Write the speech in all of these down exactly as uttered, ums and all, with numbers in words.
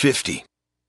fifty.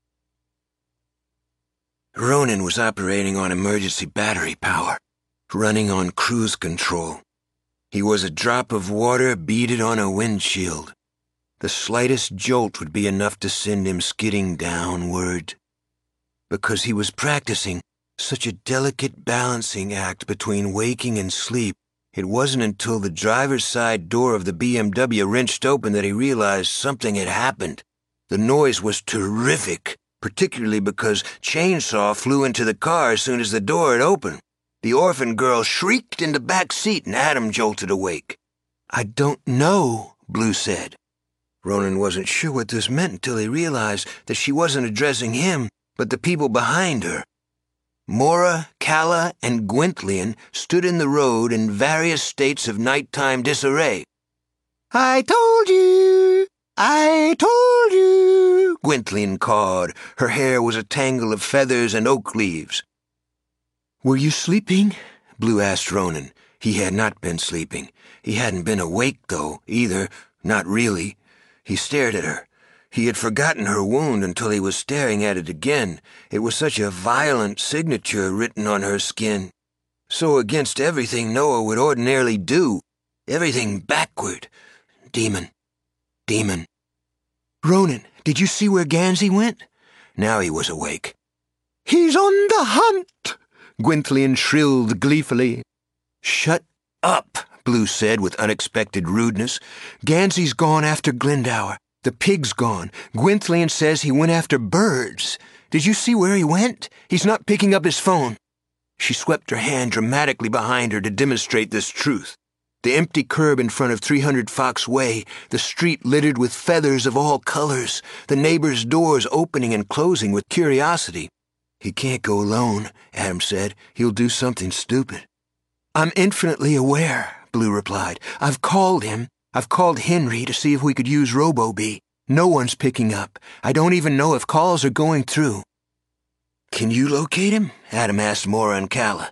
Ronan was operating on emergency battery power, running on cruise control. He was a drop of water beaded on a windshield. The slightest jolt would be enough to send him skidding downward. Because he was practicing such a delicate balancing act between waking and sleep, it wasn't until the driver's side door of the B M W wrenched open that he realized something had happened. The noise was terrific, particularly because Chainsaw flew into the car as soon as the door had opened. The orphan girl shrieked in the back seat and Adam jolted awake. "I don't know," Blue said. Ronan wasn't sure what this meant until he realized that she wasn't addressing him, but the people behind her. Mora, Calla, and Gwyntlian stood in the road in various states of nighttime disarray. "I told you! I told you!" Gwyntlian cawed. Her hair was a tangle of feathers and oak leaves. "Were you sleeping?" Blue asked Ronan. He had not been sleeping. He hadn't been awake, though, either. Not really. He stared at her. He had forgotten her wound until he was staring at it again. It was such a violent signature written on her skin. So against everything Noah would ordinarily do. Everything backward. Demon. Demon. "Ronan, did you see where Gansey went?" Now he was awake. "He's on the hunt!" Gwyntlian shrilled gleefully. "Shut up," Blue said with unexpected rudeness. "Gansey's gone after Glendower. The pig's gone. Gwyntlian says he went after birds. Did you see where he went? He's not picking up his phone." She swept her hand dramatically behind her to demonstrate this truth. The empty curb in front of three hundred Fox Way, the street littered with feathers of all colors, the neighbors' doors opening and closing with curiosity. "He can't go alone," Adam said. "He'll do something stupid." "I'm infinitely aware," Blue replied. "I've called him. I've called Henry to see if we could use RoboBee. No one's picking up. I don't even know if calls are going through." "Can you locate him?" Adam asked Mora and Calla.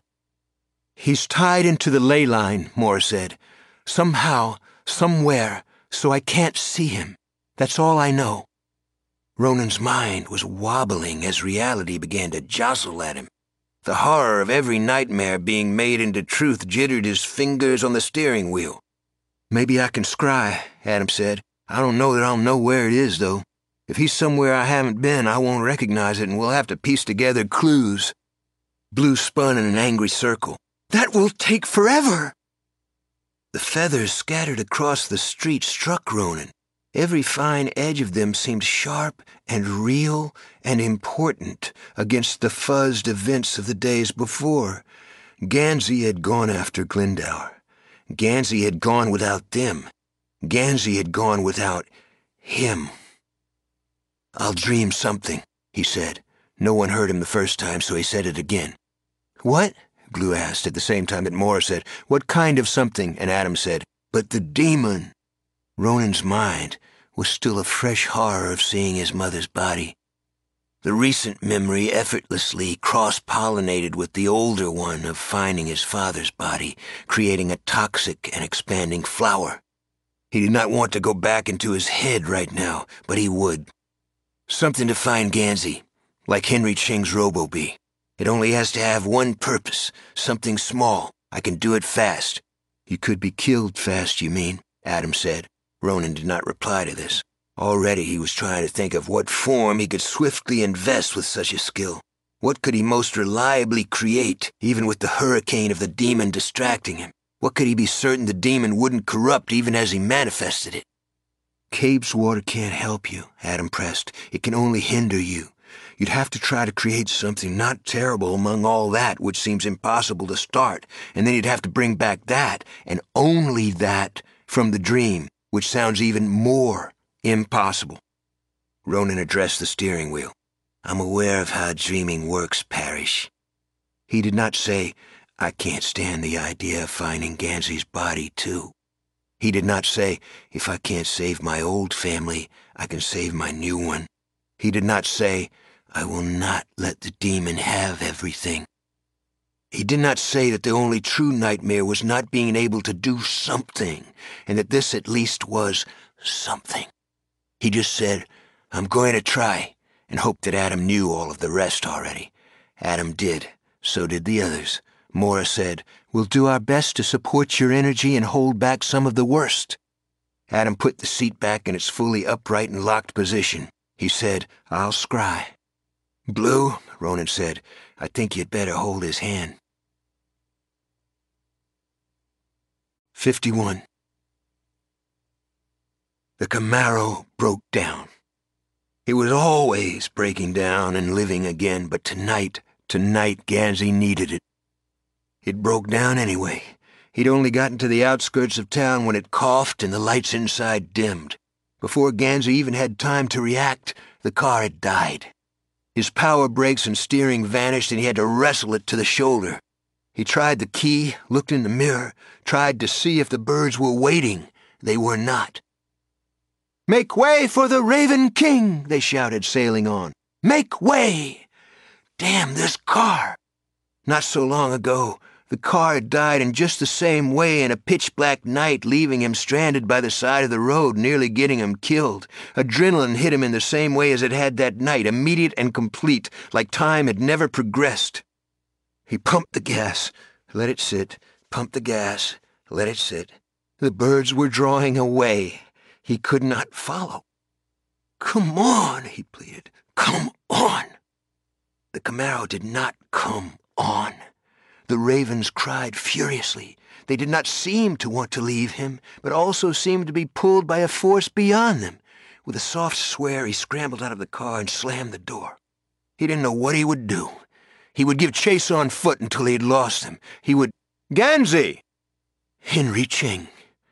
"He's tied into the ley line," Mora said. "Somehow, somewhere, so I can't see him. That's all I know." Ronan's mind was wobbling as reality began to jostle at him. The horror of every nightmare being made into truth jittered his fingers on the steering wheel. "Maybe I can scry," Adam said. "I don't know that I'll know where it is, though. If he's somewhere I haven't been, I won't recognize it, and we'll have to piece together clues." Blue spun in an angry circle. "That will take forever!" The feathers scattered across the street struck Ronan. Every fine edge of them seemed sharp and real and important against the fuzzed events of the days before. Gansey had gone after Glendower. Gansey had gone without them. Gansey had gone without him. "I'll dream something," he said. No one heard him the first time, so he said it again. "What?" Blue asked at the same time that Mora said, "What kind of something?" And Adam said, "But the demon." Ronan's mind was still a fresh horror of seeing his mother's body. The recent memory effortlessly cross-pollinated with the older one of finding his father's body, creating a toxic and expanding flower. He did not want to go back into his head right now, but he would. Something to find Gansey, like Henry Ching's RoboBee. It only has to have one purpose, something small. I can do it fast. "You could be killed fast, you mean?" Adam said. Ronan did not reply to this. Already he was trying to think of what form he could swiftly invest with such a skill. What could he most reliably create, even with the hurricane of the demon distracting him? What could he be certain the demon wouldn't corrupt even as he manifested it? "Cave's water can't help you," Adam pressed. "It can only hinder you. You'd have to try to create something not terrible among all that which seems impossible to start, and then you'd have to bring back that, and only that, from the dream, which sounds even more impossible." Ronan addressed the steering wheel. "I'm aware of how dreaming works, Parrish." He did not say, "I can't stand the idea of finding Gansey's body, too." He did not say, "If I can't save my old family, I can save my new one." He did not say, "I will not let the demon have everything." He did not say that the only true nightmare was not being able to do something, and that this at least was something. He just said, I'm going to try, and hoped that Adam knew all of the rest already. Adam did. So did the others. Mora said, "We'll do our best to support your energy and hold back some of the worst." Adam put the seat back in its fully upright and locked position. He said, "I'll scry." "Blue," Ronan said, "I think you'd better hold his hand." fifty-one. The Camaro broke down. It was always breaking down and living again, but tonight, tonight Gansey needed it. It broke down anyway. He'd only gotten to the outskirts of town when it coughed and the lights inside dimmed. Before Gansey even had time to react, the car had died. His power brakes and steering vanished, and he had to wrestle it to the shoulder. He tried the key, looked in the mirror, tried to see if the birds were waiting. They were not. "Make way for the Raven King!" they shouted, sailing on. "Make way!" Damn this car! Not so long ago, the car had died in just the same way in a pitch-black night, leaving him stranded by the side of the road, nearly getting him killed. Adrenaline hit him in the same way as it had that night, immediate and complete, like time had never progressed. He pumped the gas, let it sit, pumped the gas, let it sit. The birds were drawing away. He could not follow. "Come on," he pleaded. "Come on." The Camaro did not come on. The ravens cried furiously. They did not seem to want to leave him, but also seemed to be pulled by a force beyond them. With a soft swear, he scrambled out of the car and slammed the door. He didn't know what he would do. He would give chase on foot until he had lost them. He would... Gansey! Henry Ching.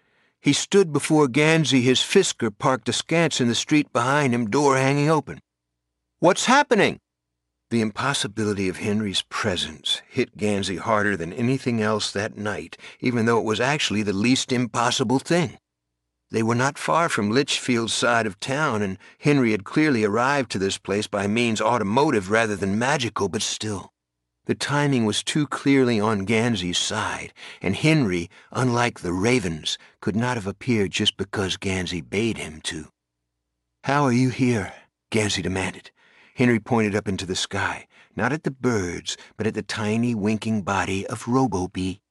He stood before Gansey, his Fisker parked askance in the street behind him, door hanging open. "What's happening?" The impossibility of Henry's presence hit Gansey harder than anything else that night, even though it was actually the least impossible thing. They were not far from Litchfield's side of town, and Henry had clearly arrived to this place by means automotive rather than magical, but still. The timing was too clearly on Gansey's side, and Henry, unlike the ravens, could not have appeared just because Gansey bade him to. "How are you here?" Gansey demanded. Henry pointed up into the sky, not at the birds, but at the tiny, winking body of Robo-Bee.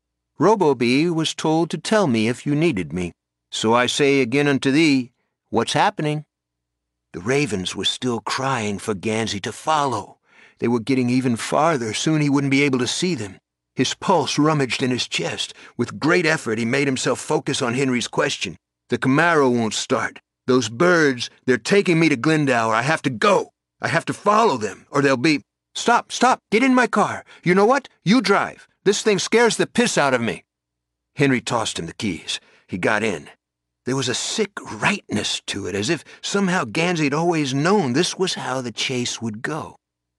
"Robo-Bee was told to tell me if you needed me. So I say again unto thee, what's happening?" The ravens were still crying for Gansey to follow. They were getting even farther. Soon he wouldn't be able to see them. His pulse rummaged in his chest. With great effort, he made himself focus on Henry's question. "The Camaro won't start. Those birds, they're taking me to Glendower. I have to go. I have to follow them, or they'll be... Stop, stop, get in my car. You know what? You drive. This thing scares the piss out of me." Henry tossed him the keys. He got in. There was a sick rightness to it, as if somehow Gansey had always known this was how the chase would go.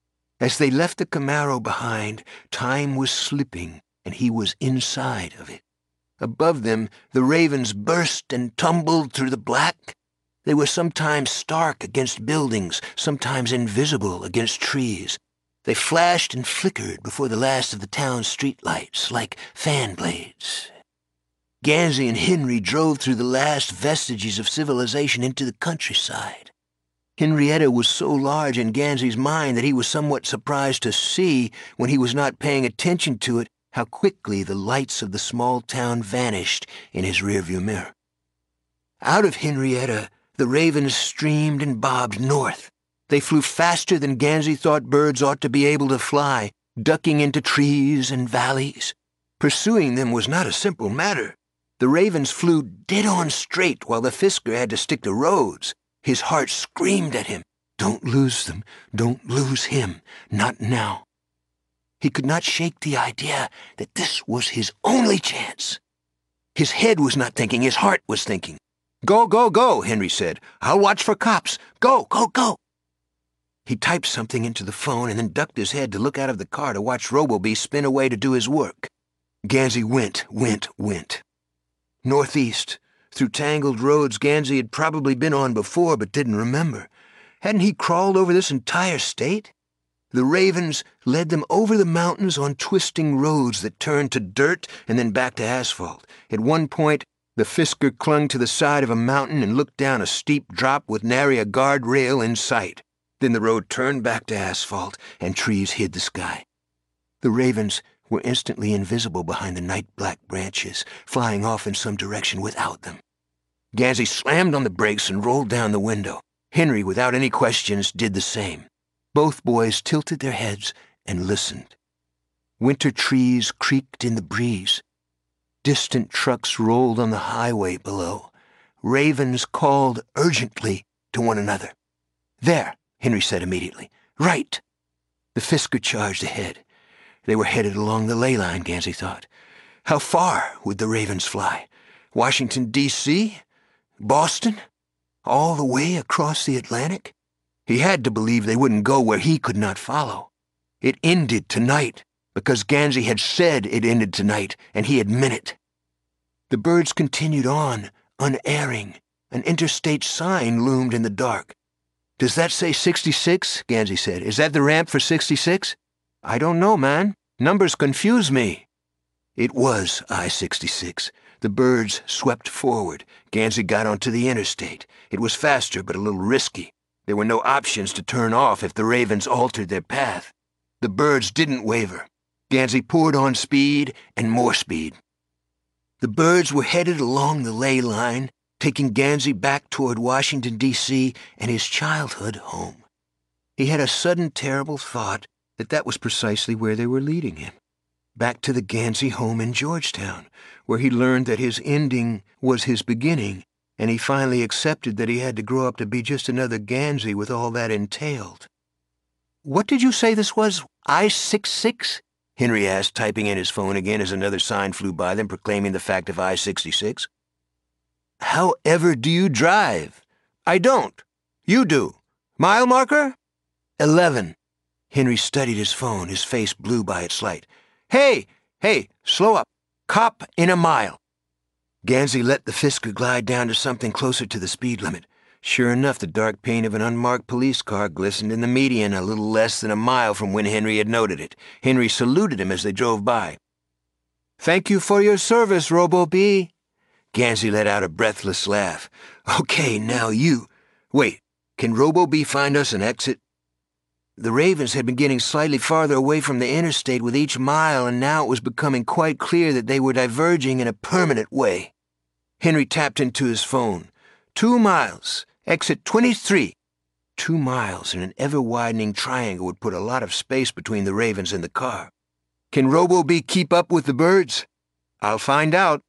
As they left the Camaro behind, time was slipping, and he was inside of it. Above them, the ravens burst and tumbled through the black. They were sometimes stark against buildings, sometimes invisible against trees. They flashed and flickered before the last of the town's streetlights, like fan blades. Gansey and Henry drove through the last vestiges of civilization into the countryside. Henrietta was so large in Gansey's mind that he was somewhat surprised to see, when he was not paying attention to it, how quickly the lights of the small town vanished in his rearview mirror. Out of Henrietta, the ravens streamed and bobbed north. They flew faster than Gansey thought birds ought to be able to fly, ducking into trees and valleys. Pursuing them was not a simple matter. The ravens flew dead-on straight while the Fisker had to stick to roads. His heart screamed at him, "Don't lose them, don't lose him, not now." He could not shake the idea that this was his only chance. His head was not thinking, his heart was thinking. "Go, go, go," Henry said. "I'll watch for cops. Go, go, go." He typed something into the phone and then ducked his head to look out of the car to watch Robo-Bee spin away to do his work. Gansey went, went, went. Northeast, through tangled roads Gansey had probably been on before but didn't remember. Hadn't he crawled over this entire state? The ravens led them over the mountains on twisting roads that turned to dirt and then back to asphalt. At one point, The Fisker clung to the side of a mountain and looked down a steep drop with nary a guardrail in sight. Then the road turned back to asphalt, and trees hid the sky. The ravens were instantly invisible behind the night-black branches, flying off in some direction without them. Gansey slammed on the brakes and rolled down the window. Henry, without any questions, did the same. Both boys tilted their heads and listened. Winter trees creaked in the breeze. Distant trucks rolled on the highway below. Ravens called urgently to one another. "There," Henry said immediately. "Right." The Fisker charged ahead. They were headed along the ley line, Gansey thought. How far would the ravens fly? Washington, D C? Boston? All the way across the Atlantic? He had to believe they wouldn't go where he could not follow. It ended tonight, because Gansey had said it ended tonight, and he had meant it. The birds continued on, unerring. An interstate sign loomed in the dark. "Does that say sixty-six? Gansey said. "Is that the ramp for sixty-six? "I don't know, man. Numbers confuse me." It was I sixty-six. The birds swept forward. Gansey got onto the interstate. It was faster, but a little risky. There were no options to turn off if the ravens altered their path. The birds didn't waver. Gansey poured on speed and more speed. The birds were headed along the ley line, taking Gansey back toward Washington, D C and his childhood home. He had a sudden terrible thought that that was precisely where they were leading him. Back to the Gansey home in Georgetown, where he learned that his ending was his beginning, and he finally accepted that he had to grow up to be just another Gansey with all that entailed. "What did you say this was? I sixty-six? Henry asked, typing in his phone again as another sign flew by them proclaiming the fact of I sixty-six. "However do you drive?" "I don't. You do. Mile marker?" Eleven. Henry studied his phone, his face blue by its light. "Hey, hey, slow up. Cop in a mile." Gansey let the Fisker glide down to something closer to the speed limit. Sure enough, the dark paint of an unmarked police car glistened in the median a little less than a mile from when Henry had noted it. Henry saluted him as they drove by. "Thank you for your service, Robo-B." Gansey let out a breathless laugh. "Okay, now you. Wait, can Robo-B find us an exit?" The ravens had been getting slightly farther away from the interstate with each mile, and now it was becoming quite clear that they were diverging in a permanent way. Henry tapped into his phone. Two miles. Exit twenty-three. Two miles in an ever-widening triangle would put a lot of space between the ravens and the car. "Can Robo-B keep up with the birds?" "I'll find out."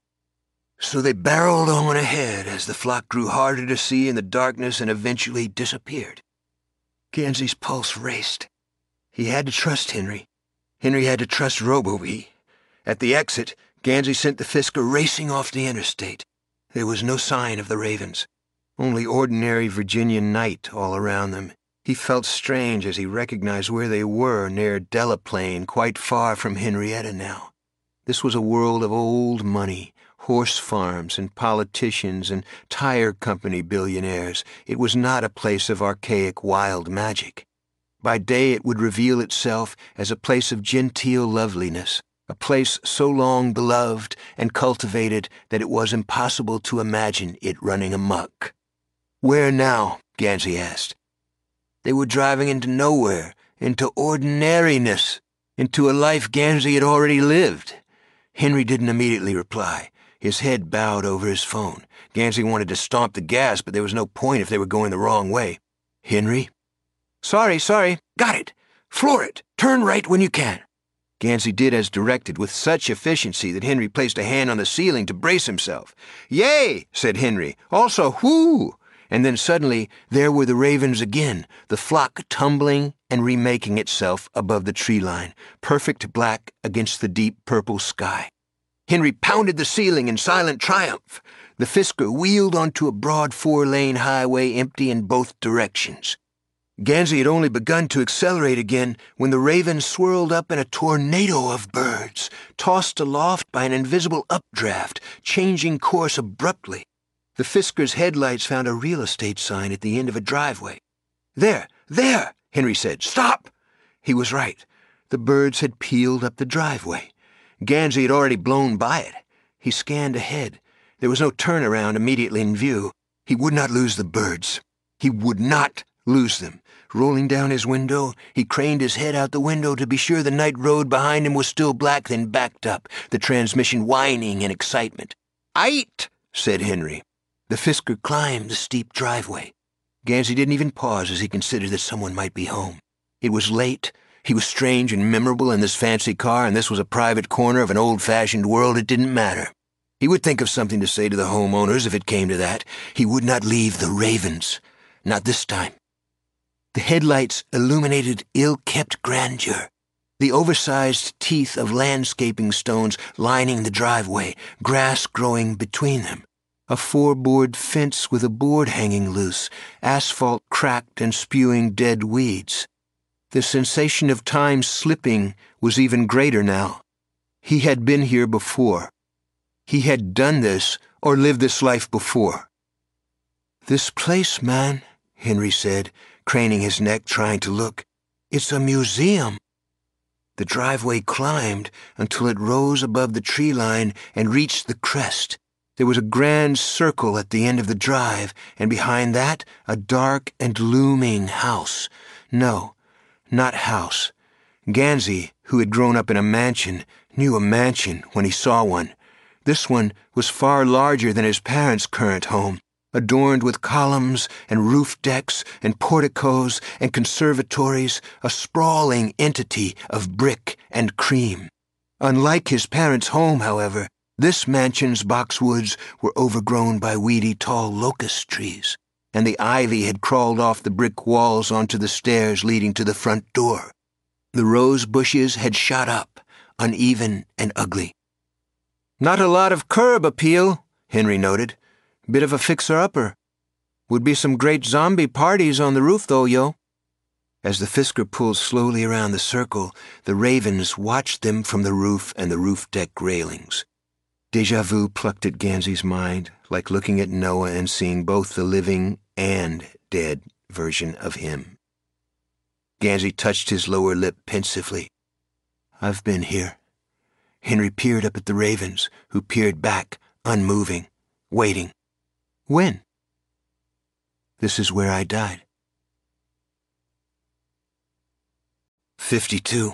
So they barreled on ahead as the flock grew harder to see in the darkness and eventually disappeared. Gansey's pulse raced. He had to trust Henry. Henry had to trust Robo-B. At the exit, Gansey sent the Fisker racing off the interstate. There was no sign of the ravens. Only ordinary Virginian night all around them. He felt strange as he recognized where they were near Delaplane, quite far from Henrietta now. This was a world of old money, horse farms and politicians and tire company billionaires. It was not a place of archaic wild magic. By day it would reveal itself as a place of genteel loveliness, a place so long beloved and cultivated that it was impossible to imagine it running amok. "Where now?" Gansey asked. They were driving into nowhere, into ordinariness, into a life Gansey had already lived. Henry didn't immediately reply. His head bowed over his phone. Gansey wanted to stomp the gas, but there was no point if they were going the wrong way. "Henry?" "Sorry, sorry. Got it. Floor it. Turn right when you can." Gansey did as directed with such efficiency that Henry placed a hand on the ceiling to brace himself. "Yay!" said Henry. "Also, whoo!" And then suddenly there were the ravens again, the flock tumbling and remaking itself above the tree line, perfect black against the deep purple sky. Henry pounded the ceiling in silent triumph. The Fisker wheeled onto a broad four-lane highway empty in both directions. Gansey had only begun to accelerate again when the ravens swirled up in a tornado of birds, tossed aloft by an invisible updraft, changing course abruptly. The Fisker's headlights found a real estate sign at the end of a driveway. "There, there," Henry said. "Stop!" He was right. The birds had peeled up the driveway. Gansey had already blown by it. He scanned ahead. There was no turnaround immediately in view. He would not lose the birds. He would not lose them. Rolling down his window, he craned his head out the window to be sure the night road behind him was still black, then backed up, the transmission whining in excitement. "Ait!" said Henry. The Fisker climbed the steep driveway. Gansey didn't even pause as he considered that someone might be home. It was late. He was strange and memorable in this fancy car, and this was a private corner of an old-fashioned world. It didn't matter. He would think of something to say to the homeowners if it came to that. He would not leave the Ravens. Not this time. The headlights illuminated ill-kept grandeur. The oversized teeth of landscaping stones lining the driveway, grass growing between them. A four-board fence with a board hanging loose, asphalt cracked and spewing dead weeds. The sensation of time slipping was even greater now. He had been here before. He had done this or lived this life before. "This place, man," Henry said, craning his neck, trying to look. "It's a museum." The driveway climbed until it rose above the tree line and reached the crest. There was a grand circle at the end of the drive, and behind that, a dark and looming house. No, not house. Gansey, who had grown up in a mansion, knew a mansion when he saw one. This one was far larger than his parents' current home, adorned with columns and roof decks and porticos and conservatories, a sprawling entity of brick and cream. Unlike his parents' home, however, this mansion's boxwoods were overgrown by weedy tall locust trees, and the ivy had crawled off the brick walls onto the stairs leading to the front door. The rose bushes had shot up, uneven and ugly. "Not a lot of curb appeal," Henry noted. "Bit of a fixer-upper. Would be some great zombie parties on the roof, though, yo." As the Fisker pulled slowly around the circle, the Ravens watched them from the roof and the roof deck railings. Déjà vu plucked at Gansey's mind, like looking at Noah and seeing both the living and dead version of him. Gansey touched his lower lip pensively. "I've been here." Henry peered up at the Ravens, who peered back, unmoving, waiting. "When?" "This is where I died." fifty-two.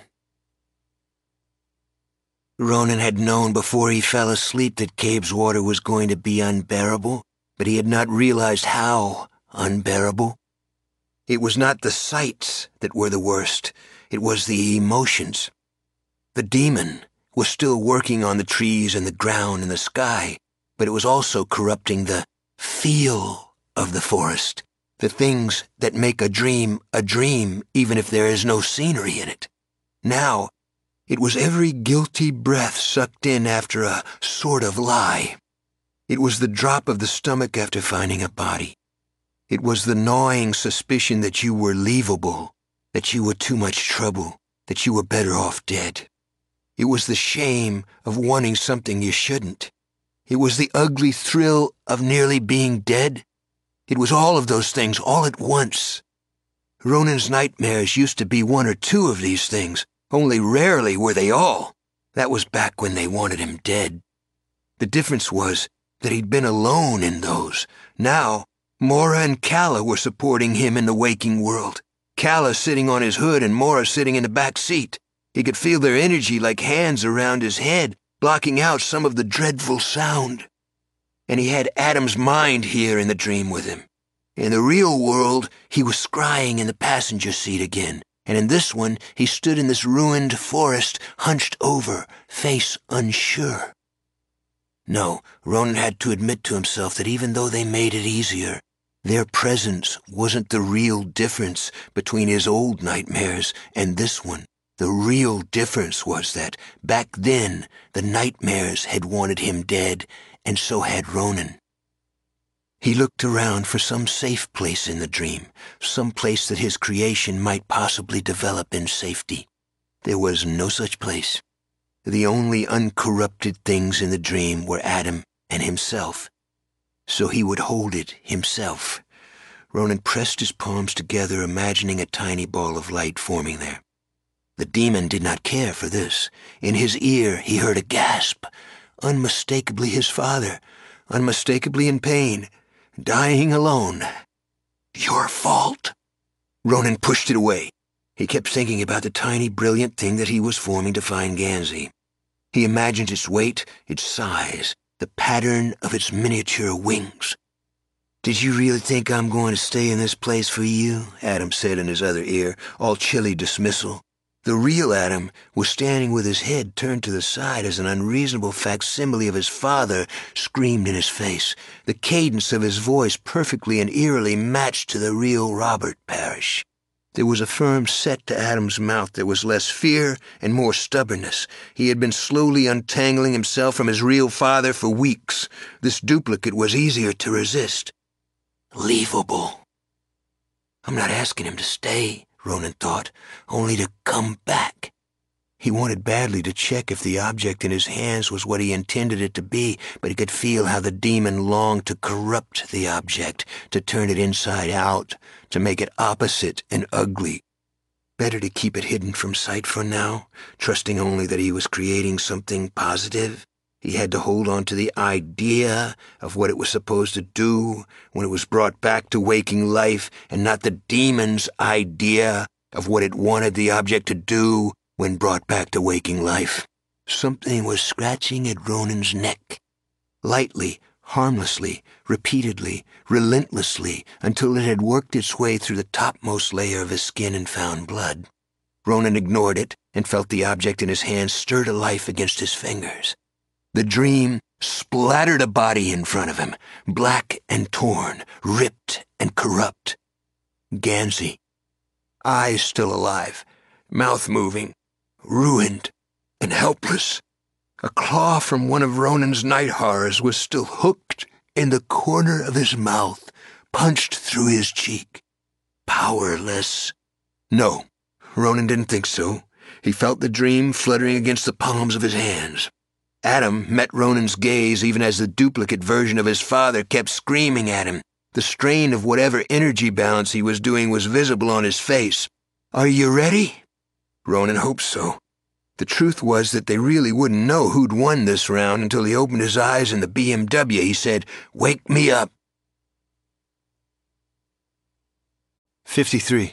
Ronan had known before he fell asleep that Cabe's water was going to be unbearable, but he had not realized how unbearable. It was not the sights that were the worst, it was the emotions. The demon was still working on the trees and the ground and the sky, but it was also corrupting the feel of the forest, the things that make a dream a dream even if there is no scenery in it. Now, it was every guilty breath sucked in after a sort of lie. It was the drop of the stomach after finding a body. It was the gnawing suspicion that you were leavable, that you were too much trouble, that you were better off dead. It was the shame of wanting something you shouldn't. It was the ugly thrill of nearly being dead. It was all of those things all at once. Ronan's nightmares used to be one or two of these things. Only rarely were they all. That was back when they wanted him dead. The difference was that he'd been alone in those. Now, Mora and Calla were supporting him in the waking world. Calla sitting on his hood and Mora sitting in the back seat. He could feel their energy like hands around his head, blocking out some of the dreadful sound. And he had Adam's mind here in the dream with him. In the real world, he was scrying in the passenger seat again, and in this one, he stood in this ruined forest, hunched over, face unsure. No, Ronan had to admit to himself that even though they made it easier, their presence wasn't the real difference between his old nightmares and this one. The real difference was that, back then, the nightmares had wanted him dead, and so had Ronan. He looked around for some safe place in the dream, some place that his creation might possibly develop in safety. There was no such place. The only uncorrupted things in the dream were Adam and himself. So he would hold it himself. Ronan pressed his palms together, imagining a tiny ball of light forming there. The demon did not care for this. In his ear he heard a gasp, unmistakably his father. unmistakably in pain, dying alone. Your fault. Ronan pushed it away. He kept thinking about the tiny, brilliant thing that he was forming to find Gansey. He imagined its weight, its size, the pattern of its miniature wings. "Did you really think I'm going to stay in this place for you?" Adam said in his other ear, all chilly dismissal. The real Adam was standing with his head turned to the side as an unreasonable facsimile of his father screamed in his face, the cadence of his voice perfectly and eerily matched to the real Robert Parrish. There was a firm set to Adam's mouth that was less fear and more stubbornness. He had been slowly untangling himself from his real father for weeks. This duplicate was easier to resist. Leavable. I'm not asking him to stay, Ronan thought, only to come back. He wanted badly to check if the object in his hands was what he intended it to be, but he could feel how the demon longed to corrupt the object, to turn it inside out, to make it opposite and ugly. Better to keep it hidden from sight for now, trusting only that he was creating something positive. He had to hold on to the idea of what it was supposed to do when it was brought back to waking life, and not the demon's idea of what it wanted the object to do when brought back to waking life. Something was scratching at Ronan's neck. Lightly, harmlessly, repeatedly, relentlessly, until it had worked its way through the topmost layer of his skin and found blood. Ronan ignored it and felt the object in his hand stir to life against his fingers. The dream splattered a body in front of him, black and torn, ripped and corrupt. Gansey. Eyes still alive, mouth moving, ruined and helpless. A claw from one of Ronan's night horrors was still hooked in the corner of his mouth, punched through his cheek. Powerless. No, Ronan didn't think so. He felt the dream fluttering against the palms of his hands. Adam met Ronan's gaze even as the duplicate version of his father kept screaming at him. The strain of whatever energy balance he was doing was visible on his face. "Are you ready?" Ronan hoped so. The truth was that they really wouldn't know who'd won this round until he opened his eyes in the B M W. He said, "Wake me up." fifty-three.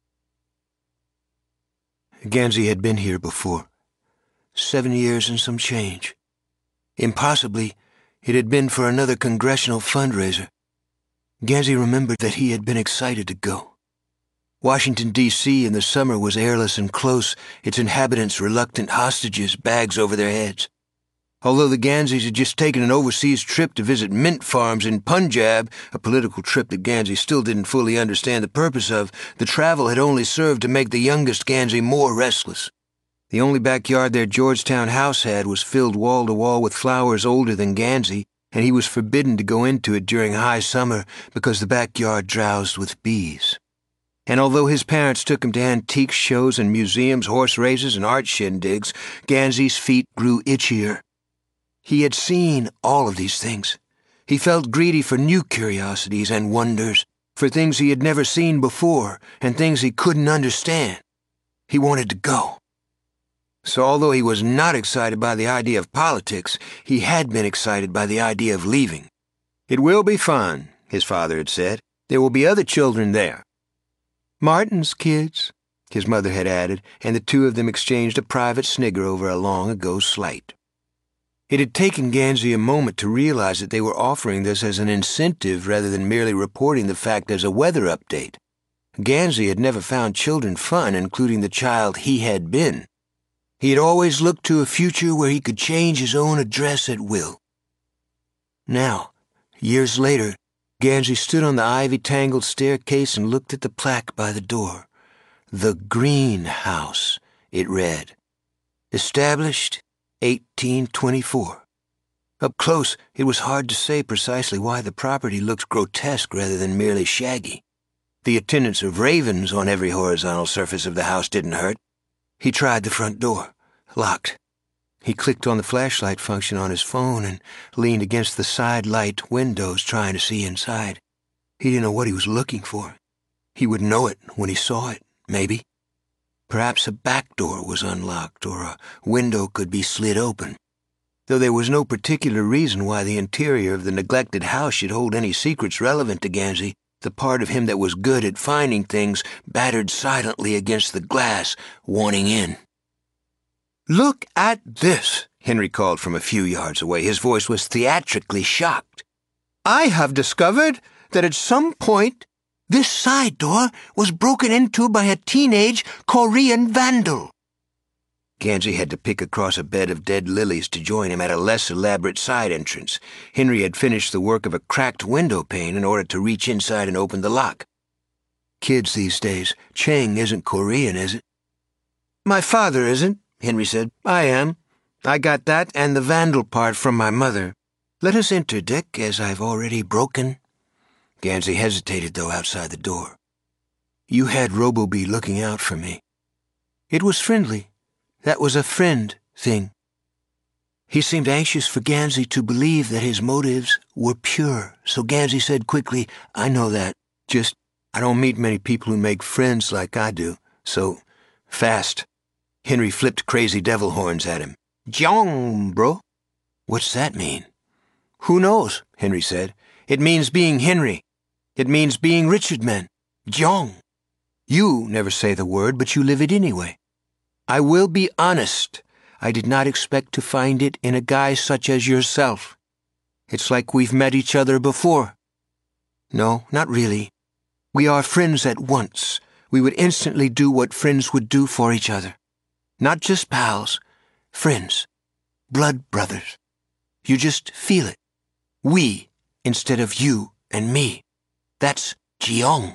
Gansey had been here before. Seven years and some change. Impossibly, it had been for another congressional fundraiser. Gansey remembered that he had been excited to go. Washington, D C in the summer was airless and close, its inhabitants reluctant hostages, bags over their heads. Although the Ganseys had just taken an overseas trip to visit mint farms in Punjab, a political trip that Gansey still didn't fully understand the purpose of, the travel had only served to make the youngest Gansey more restless. The only backyard their Georgetown house had was filled wall to wall with flowers older than Gansey, and he was forbidden to go into it during high summer because the backyard drowsed with bees. And although his parents took him to antique shows and museums, horse races, and art shindigs, Gansey's feet grew itchier. He had seen all of these things. He felt greedy for new curiosities and wonders, for things he had never seen before and things he couldn't understand. He wanted to go. So although he was not excited by the idea of politics, he had been excited by the idea of leaving. "It will be fun," his father had said. "There will be other children there." "Martin's kids," his mother had added, and the two of them exchanged a private snigger over a long-ago slight. It had taken Gansey a moment to realize that they were offering this as an incentive rather than merely reporting the fact as a weather update. Gansey had never found children fun, including the child he had been. He had always looked to a future where he could change his own address at will. Now, years later, Gansey stood on the ivy-tangled staircase and looked at the plaque by the door. "The Greenhouse," it read. "Established eighteen twenty-four. Up close, it was hard to say precisely why the property looked grotesque rather than merely shaggy. The attendance of ravens on every horizontal surface of the house didn't hurt. He tried the front door. Locked. He clicked on the flashlight function on his phone and leaned against the side light windows trying to see inside. He didn't know what he was looking for. He would know it when he saw it, maybe. Perhaps a back door was unlocked or a window could be slid open. though there was no particular reason why the interior of the neglected house should hold any secrets relevant to Gansey. The part of him that was good at finding things battered silently against the glass, wanting in. "Look at this," Henry called from a few yards away. His voice was theatrically shocked. "I have discovered that at some point this side door was broken into by a teenage Korean vandal." Gansey had to pick across a bed of dead lilies to join him at a less elaborate side entrance. Henry had finished the work of a cracked window pane in order to reach inside and open the lock. "Kids these days, Chang isn't Korean, is it?" "My father isn't," Henry said. "I am. I got that and the vandal part from my mother. Let us enter, Dick, as I've already broken." Gansey hesitated, though, outside the door. "You had Robobee looking out for me." "It was friendly. That was a friend thing." He seemed anxious for Gansey to believe that his motives were pure, so Gansey said quickly, "I know that. Just, I don't meet many people who make friends like I do, so fast." Henry flipped crazy devil horns at him. "Jong, bro." "What's that mean?" "Who knows?" Henry said. "It means being Henry. It means being Richard Man. Jong. You never say the word, but you live it anyway. I will be honest. I did not expect to find it in a guy such as yourself. It's like we've met each other before." "No, not really. We are friends at once. We would instantly do what friends would do for each other. Not just pals. Friends. Blood brothers. You just feel it. We, instead of you and me. That's Jeong."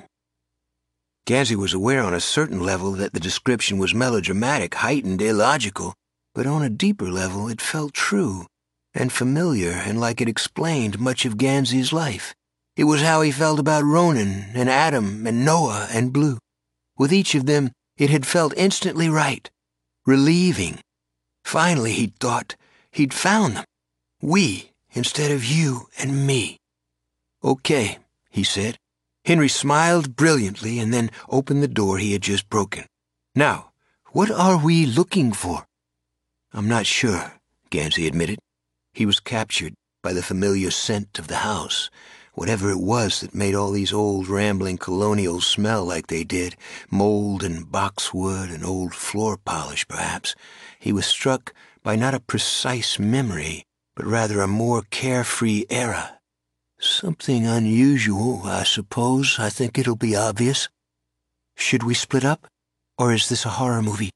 Gansey was aware on a certain level that the description was melodramatic, heightened, illogical, but on a deeper level it felt true and familiar and like it explained much of Gansey's life. It was how he felt about Ronan and Adam and Noah and Blue. With each of them, it had felt instantly right, relieving. Finally, he'd thought, he'd found them. We, instead of you and me. "Okay," he said. Henry smiled brilliantly and then opened the door he had just broken. "Now, what are we looking for?" "I'm not sure," Gansey admitted. He was captured by the familiar scent of the house, whatever it was that made all these old rambling colonials smell like they did, mold and boxwood and old floor polish, perhaps. He was struck by not a precise memory, but rather a more carefree era. "Something unusual, I suppose. I think it'll be obvious." "Should we split up? Or is this a horror movie?"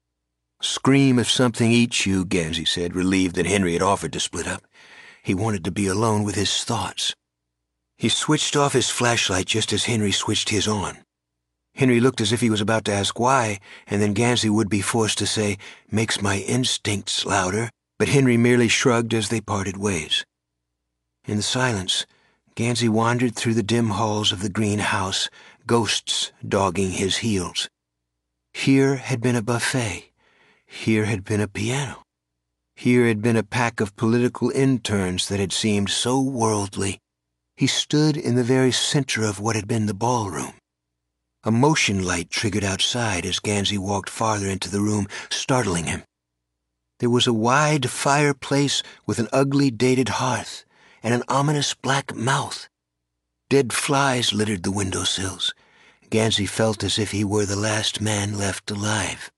"Scream if something eats you," Gansey said, relieved that Henry had offered to split up. He wanted to be alone with his thoughts. He switched off his flashlight just as Henry switched his on. Henry looked as if he was about to ask why, and then Gansey would be forced to say, "Makes my instincts louder," but Henry merely shrugged as they parted ways. In the silence, Gansey wandered through the dim halls of the green house, ghosts dogging his heels. Here had been a buffet. Here had been a piano. Here had been a pack of political interns that had seemed so worldly. He stood in the very center of what had been the ballroom. A motion light triggered outside as Gansey walked farther into the room, startling him. There was a wide fireplace with an ugly, dated hearth and an ominous black mouth. Dead flies littered the windowsills. Gansey felt as if he were the last man left alive.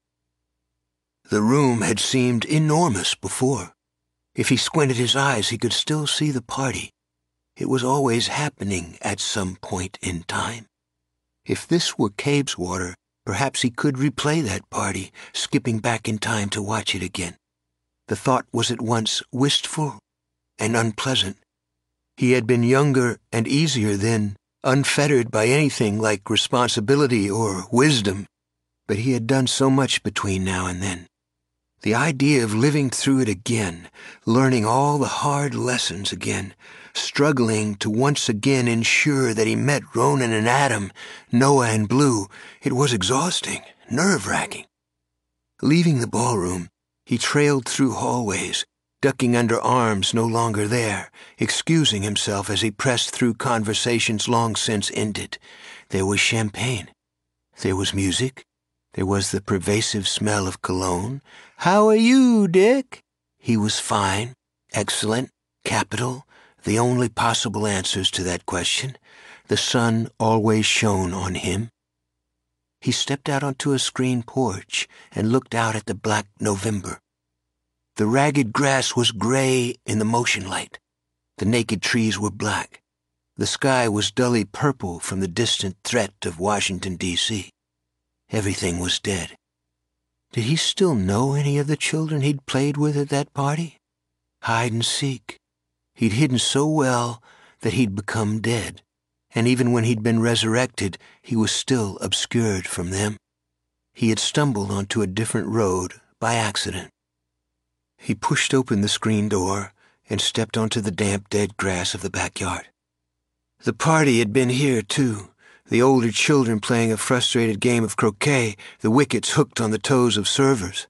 The room had seemed enormous before. If he squinted his eyes, he could still see the party. It was always happening at some point in time. If this were Cabeswater, perhaps he could replay that party, skipping back in time to watch it again. The thought was at once wistful and unpleasant. He had been younger and easier then, unfettered by anything like responsibility or wisdom, but he had done so much between now and then. The idea of living through it again, learning all the hard lessons again, struggling to once again ensure that he met Ronan and Adam, Noah and Blue, it was exhausting, nerve-wracking. Leaving the ballroom, he trailed through hallways, ducking under arms no longer there, excusing himself as he pressed through conversations long since ended. There was champagne. There was music. There was the pervasive smell of cologne. "How are you, Dick?" He was fine. excellent, capital, the only possible answers to that question. The sun always shone on him. He stepped out onto a screened porch and looked out at the black November. The ragged grass was gray in the motion light. The naked trees were black. The sky was dully purple from the distant threat of Washington, D C Everything was dead. Did he still know any of the children he'd played with at that party? Hide and seek. He'd hidden so well that he'd become dead, and even when he'd been resurrected, he was still obscured from them. He had stumbled onto a different road by accident. He pushed open the screen door and stepped onto the damp, dead grass of the backyard. The party had been here, too. The older children playing a frustrated game of croquet, the wickets hooked on the toes of servers.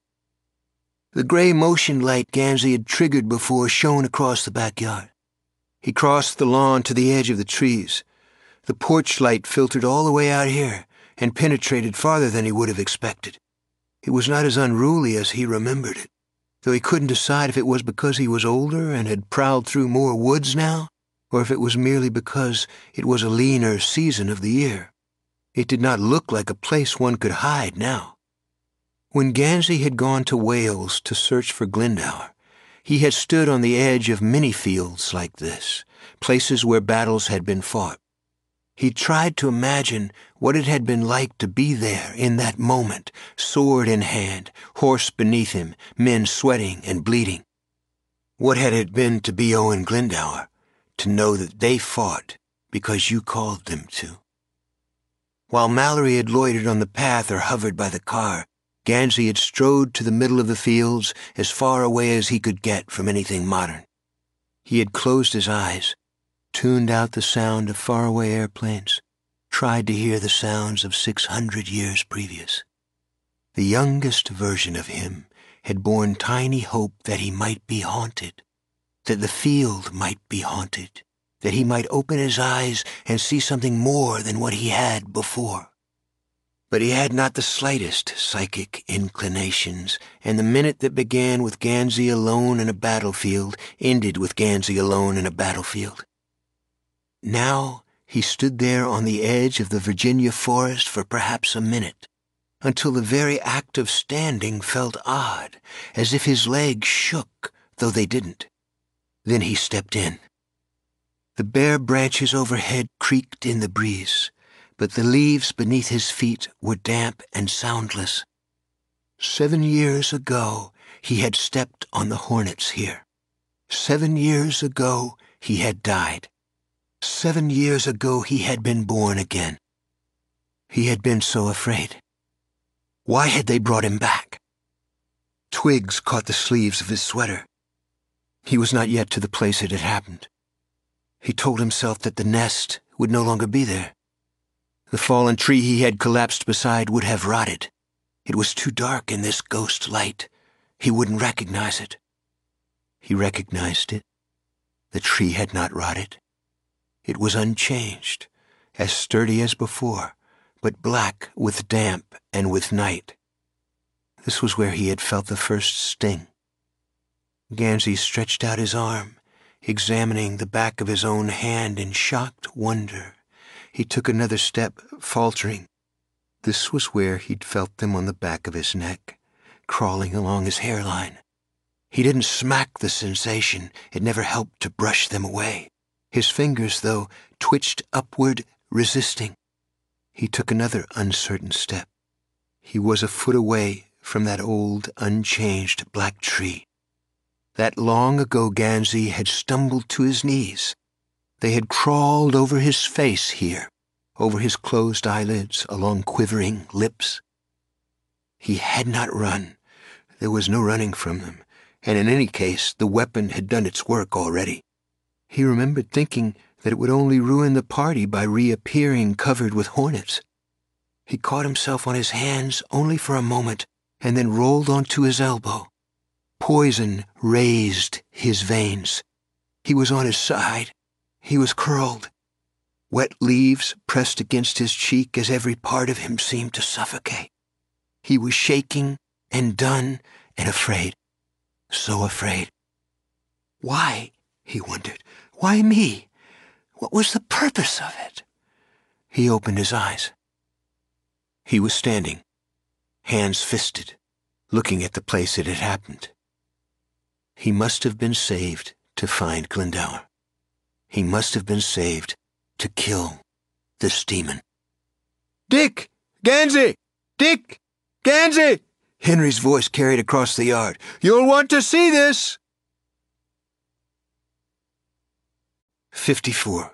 The gray motion light Gansey had triggered before shone across the backyard. He crossed the lawn to the edge of the trees. The porch light filtered all the way out here and penetrated farther than he would have expected. It was not as unruly as he remembered it, though he couldn't decide if it was because he was older and had prowled through more woods now, or if it was merely because it was a leaner season of the year. It did not look like a place one could hide now. When Gansey had gone to Wales to search for Glendower, he had stood on the edge of many fields like this, places where battles had been fought. He tried to imagine what it had been like to be there in that moment, sword in hand, horse beneath him, men sweating and bleeding. What had it been to be Owen Glendower? To know that they fought because you called them to. While Mallory had loitered on the path or hovered by the car, Gansey had strode to the middle of the fields as far away as he could get from anything modern. He had closed his eyes, tuned out the sound of faraway airplanes, tried to hear the sounds of six hundred years previous. The youngest version of him had borne tiny hope that he might be haunted, that the field might be haunted, that he might open his eyes and see something more than what he had before. But he had not the slightest psychic inclinations, and the minute that began with Gansey alone in a battlefield ended with Gansey alone in a battlefield. Now he stood there on the edge of the Virginia forest for perhaps a minute, until the very act of standing felt odd, as if his legs shook, though they didn't. Then he stepped in. The bare branches overhead creaked in the breeze, but the leaves beneath his feet were damp and soundless. Seven years ago, he had stepped on the hornets here. Seven years ago, he had died. Seven years ago, he had been born again. He had been so afraid. Why had they brought him back? Twigs caught the sleeves of his sweater. He was not yet to the place it had happened. He told himself that the nest would no longer be there. The fallen tree he had collapsed beside would have rotted. It was too dark in this ghost light. He wouldn't recognize it. He recognized it. The tree had not rotted. It was unchanged, as sturdy as before, but black with damp and with night. This was where he had felt the first sting. Gansey stretched out his arm, examining the back of his own hand in shocked wonder. He took another step, faltering. This was where he'd felt them on the back of his neck, crawling along his hairline. He didn't smack the sensation. It never helped to brush them away. His fingers, though, twitched upward, resisting. He took another uncertain step. He was a foot away from that old, unchanged black tree. That long ago Gansey had stumbled to his knees. They had crawled over his face here, over his closed eyelids, along quivering lips. He had not run. There was no running from them, and in any case the weapon had done its work already. He remembered thinking that it would only ruin the party by reappearing covered with hornets. He caught himself on his hands only for a moment, and then rolled onto his elbow. Poison raised his veins. He was on his side. He was curled. Wet leaves pressed against his cheek as every part of him seemed to suffocate. He was shaking and done and afraid. So afraid. Why, he wondered, why me? What was the purpose of it? He opened his eyes. He was standing, hands fisted, looking at the place it had happened. He must have been saved to find Glendower. He must have been saved to kill this demon. "Dick! Gansey! Dick! Gansey!" Henry's voice carried across the yard. "You'll want to see this!" fifty-four.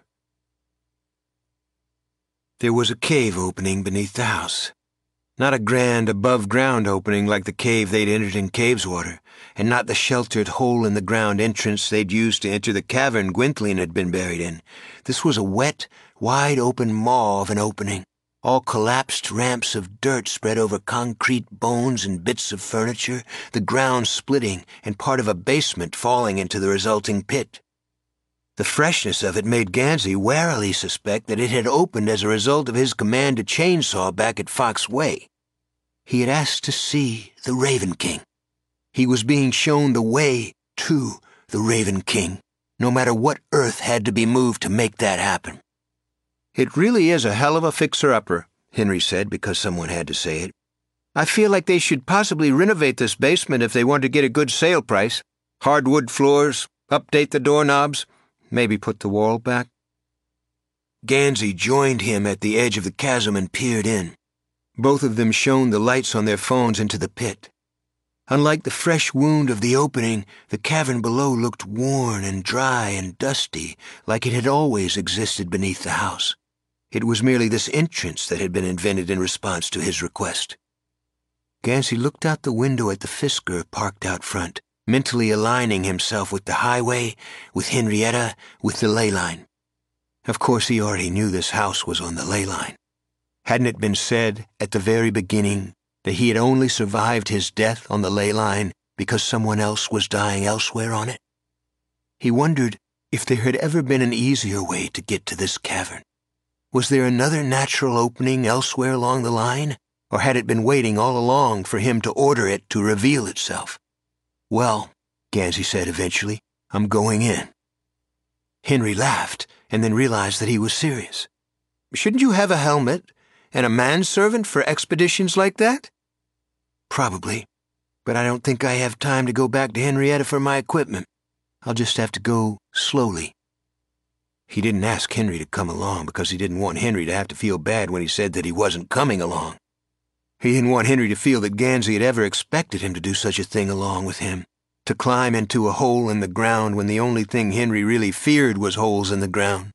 There was a cave opening beneath the house. Not a grand above-ground opening like the cave they'd entered in Caveswater, and not the sheltered hole-in-the-ground entrance they'd used to enter the cavern Gwynthlein had been buried in. This was a wet, wide-open maw of an opening, all collapsed ramps of dirt spread over concrete bones and bits of furniture, the ground splitting and part of a basement falling into the resulting pit. The freshness of it made Gansey warily suspect that it had opened as a result of his command to chainsaw back at Fox Way. He had asked to see the Raven King. He was being shown the way to the Raven King, no matter what earth had to be moved to make that happen. "It really is a hell of a fixer-upper," Henry said because someone had to say it. "I feel like they should possibly renovate this basement if they want to get a good sale price. Hardwood floors, update the doorknobs, maybe put the wall back." Gansey joined him at the edge of the chasm and peered in. Both of them shone the lights on their phones into the pit. Unlike the fresh wound of the opening, the cavern below looked worn and dry and dusty, like it had always existed beneath the house. It was merely this entrance that had been invented in response to his request. Gansey looked out the window at the Fisker parked out front, mentally aligning himself with the highway, with Henrietta, with the ley line. Of course, he already knew this house was on the ley line. Hadn't it been said at the very beginning that he had only survived his death on the ley line because someone else was dying elsewhere on it? He wondered if there had ever been an easier way to get to this cavern. Was there another natural opening elsewhere along the line, or had it been waiting all along for him to order it to reveal itself? "Well," Gansey said eventually, "I'm going in." Henry laughed and then realized that he was serious. "Shouldn't you have a helmet and a manservant for expeditions like that?" "Probably, but I don't think I have time to go back to Henrietta for my equipment. I'll just have to go slowly." He didn't ask Henry to come along because he didn't want Henry to have to feel bad when he said that he wasn't coming along. He didn't want Henry to feel that Gansey had ever expected him to do such a thing along with him, to climb into a hole in the ground when the only thing Henry really feared was holes in the ground.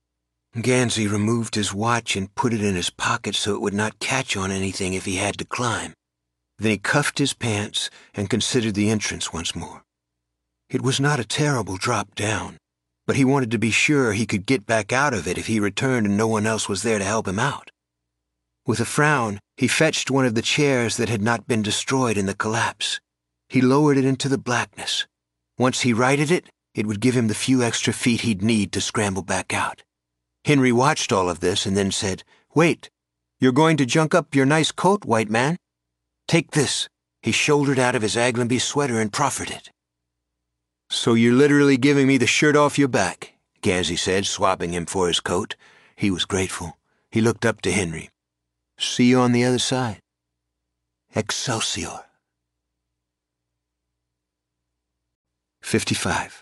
Gansey removed his watch and put it in his pocket so it would not catch on anything if he had to climb. Then he cuffed his pants and considered the entrance once more. It was not a terrible drop down, but he wanted to be sure he could get back out of it if he returned and no one else was there to help him out. With a frown, he fetched one of the chairs that had not been destroyed in the collapse. He lowered it into the blackness. Once he righted it, it would give him the few extra feet he'd need to scramble back out. Henry watched all of this and then said, "Wait, you're going to junk up your nice coat, white man? Take this." He shouldered out of his Aglenby sweater and proffered it. "So you're literally giving me the shirt off your back," Gansey said, swapping him for his coat. He was grateful. He looked up to Henry. "See you on the other side. Excelsior." fifty-five.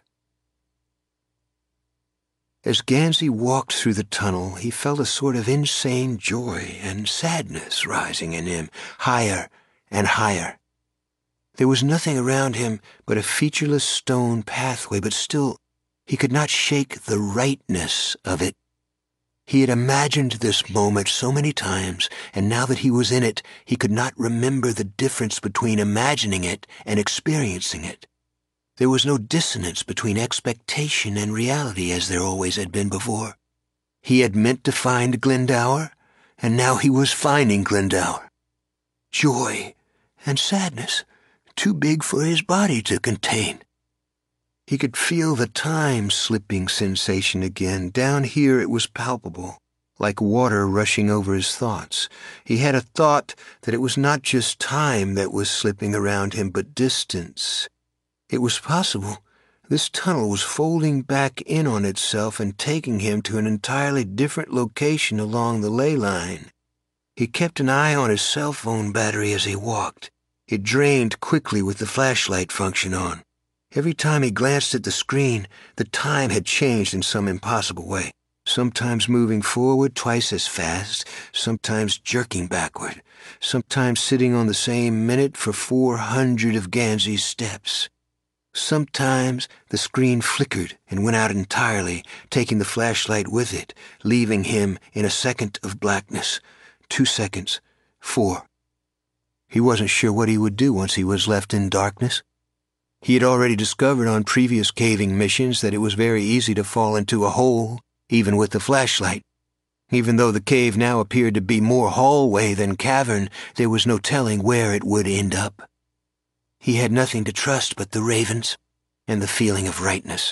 As Gansey walked through the tunnel, he felt a sort of insane joy and sadness rising in him, higher and higher. There was nothing around him but a featureless stone pathway, but still he could not shake the rightness of it. He had imagined this moment so many times, and now that he was in it, he could not remember the difference between imagining it and experiencing it. There was no dissonance between expectation and reality as there always had been before. He had meant to find Glendower, and now he was finding Glendower. Joy and sadness, too big for his body to contain. He could feel the time-slipping sensation again. Down here it was palpable, like water rushing over his thoughts. He had a thought that it was not just time that was slipping around him, but distance. It was possible This tunnel was folding back in on itself and taking him to an entirely different location along the ley line. He kept an eye on his cell phone battery as he walked. It drained quickly with the flashlight function on. Every time he glanced at the screen, the time had changed in some impossible way, sometimes moving forward twice as fast, sometimes jerking backward, sometimes sitting on the same minute for four hundred of Gansey's steps. Sometimes the screen flickered and went out entirely, taking the flashlight with it, leaving him in a second of blackness. Two seconds. Four. He wasn't sure what he would do once he was left in darkness. He had already discovered on previous caving missions that it was very easy to fall into a hole, even with the flashlight. Even though the cave now appeared to be more hallway than cavern, there was no telling where it would end up. He had nothing to trust but the ravens and the feeling of rightness.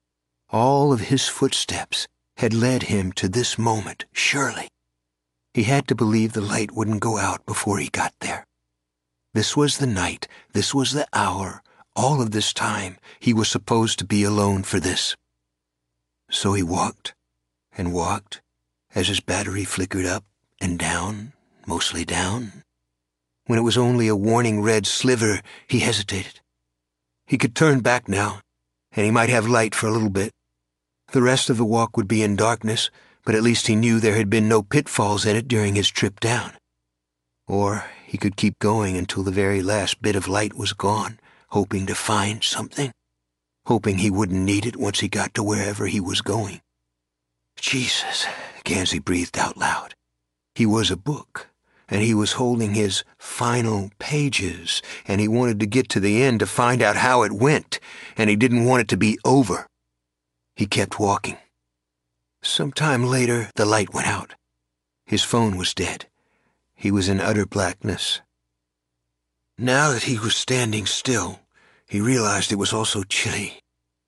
All of his footsteps had led him to this moment, surely. He had to believe the light wouldn't go out before he got there. This was the night, this was the hour, all of this time he was supposed to be alone for this. So he walked and walked as his battery flickered up and down, mostly down. When it was only a warning red sliver, he hesitated. He could turn back now, and he might have light for a little bit. The rest of the walk would be in darkness, but at least he knew there had been no pitfalls in it during his trip down. Or he could keep going until the very last bit of light was gone, hoping to find something, hoping he wouldn't need it once he got to wherever he was going. Jesus, Gansey breathed out loud. He was a book, and he was holding his final pages, and he wanted to get to the end to find out how it went, and he didn't want it to be over. He kept walking. Sometime later, the light went out. His phone was dead. He was in utter blackness. Now that he was standing still, he realized it was also chilly.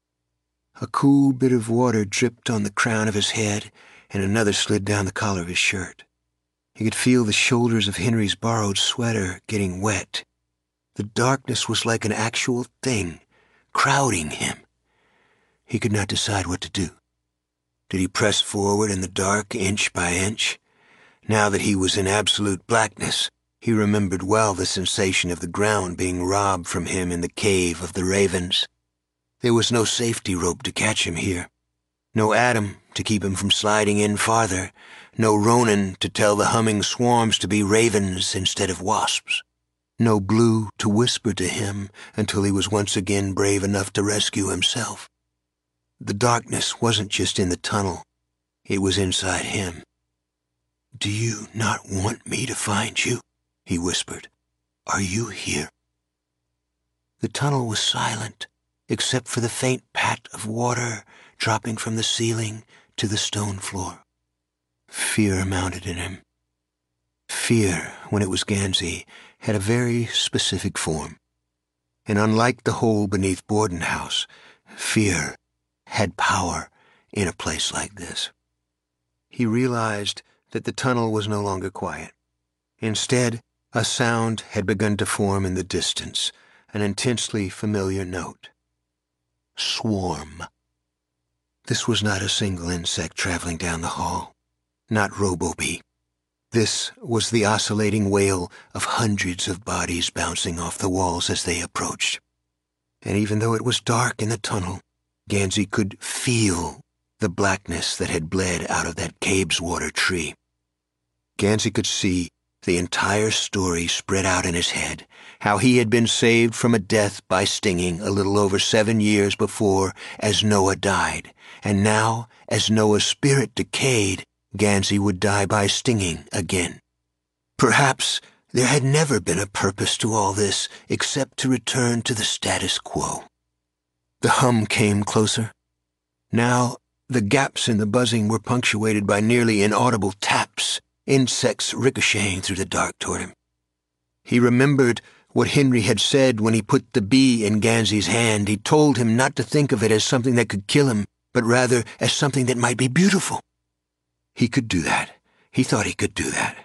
A cool bit of water dripped on the crown of his head, and another slid down the collar of his shirt. He could feel the shoulders of Henry's borrowed sweater getting wet. The darkness was like an actual thing, crowding him. He could not decide what to do. Did he press forward in the dark inch by inch? Now that he was in absolute blackness, he remembered well the sensation of the ground being robbed from him in the cave of the ravens. There was no safety rope to catch him here. No Adam to keep him from sliding in farther. No Ronan to tell the humming swarms to be ravens instead of wasps. No Blue to whisper to him until he was once again brave enough to rescue himself. The darkness wasn't just in the tunnel. It was inside him. "Do you not want me to find you?" he whispered. "Are you here?" The tunnel was silent, except for the faint pat of water dropping from the ceiling to the stone floor. Fear mounted in him. Fear, when it was Gansey, had a very specific form. And unlike the hole beneath Borden House, fear had power in a place like this. He realized that the tunnel was no longer quiet. Instead, a sound had begun to form in the distance, an intensely familiar note. Swarm. This was not a single insect traveling down the hall, not Robobee. This was the oscillating wail of hundreds of bodies bouncing off the walls as they approached. And even though it was dark in the tunnel, Gansey could feel the blackness that had bled out of that Cabeswater tree. Gansey could see the entire story spread out in his head, how he had been saved from a death by stinging a little over seven years before as Noah died, and now, as Noah's spirit decayed, Gansey would die by stinging again. Perhaps there had never been a purpose to all this except to return to the status quo. The hum came closer. Now, the gaps in the buzzing were punctuated by nearly inaudible taps, insects ricocheting through the dark toward him. He remembered what Henry had said when he put the bee in Gansey's hand. He told him not to think of it as something that could kill him, but rather as something that might be beautiful. He could do that. He thought he could do that.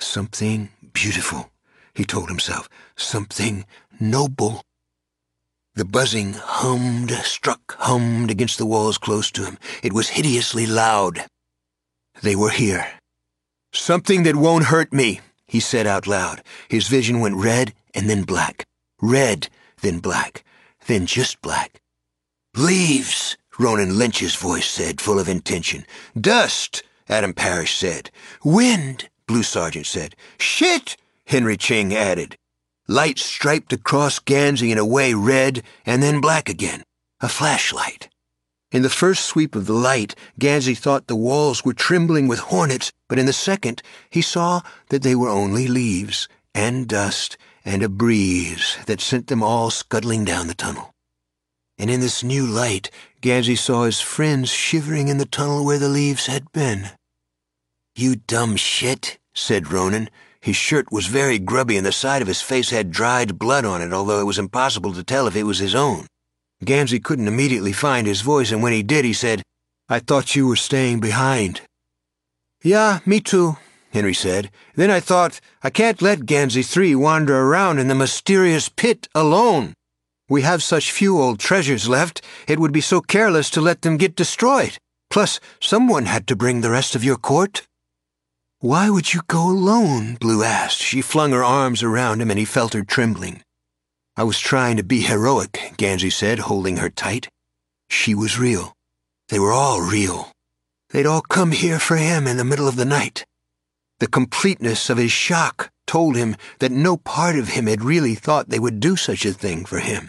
Something beautiful, he told himself. Something noble. The buzzing hummed, struck, hummed against the walls close to him. It was hideously loud. They were here. "Something that won't hurt me," he said out loud. His vision went red and then black. Red, then black, then just black. "Leaves," Ronan Lynch's voice said, full of intention. "Dust," Adam Parrish said. "Wind," Blue Sergeant said. "Shit," Henry Ching added. Light striped across Gansey in a way red and then black again. A flashlight. In the first sweep of the light, Gansey thought the walls were trembling with hornets, but in the second, he saw that they were only leaves and dust and a breeze that sent them all scuttling down the tunnel. And in this new light, Gansey saw his friends shivering in the tunnel where the leaves had been. "You dumb shit," said Ronan. His shirt was very grubby and the side of his face had dried blood on it, although it was impossible to tell if it was his own. Gansey couldn't immediately find his voice, and when he did, he said, "I thought you were staying behind." "Yeah, me too," Henry said. "Then I thought, I can't let Gansey three wander around in the mysterious pit alone. We have such few old treasures left, it would be so careless to let them get destroyed. Plus, someone had to bring the rest of your court." "Why would you go alone?" Blue asked. She flung her arms around him and he felt her trembling. "I was trying to be heroic," Gansey said, holding her tight. She was real. They were all real. They'd all come here for him in the middle of the night. The completeness of his shock told him that no part of him had really thought they would do such a thing for him.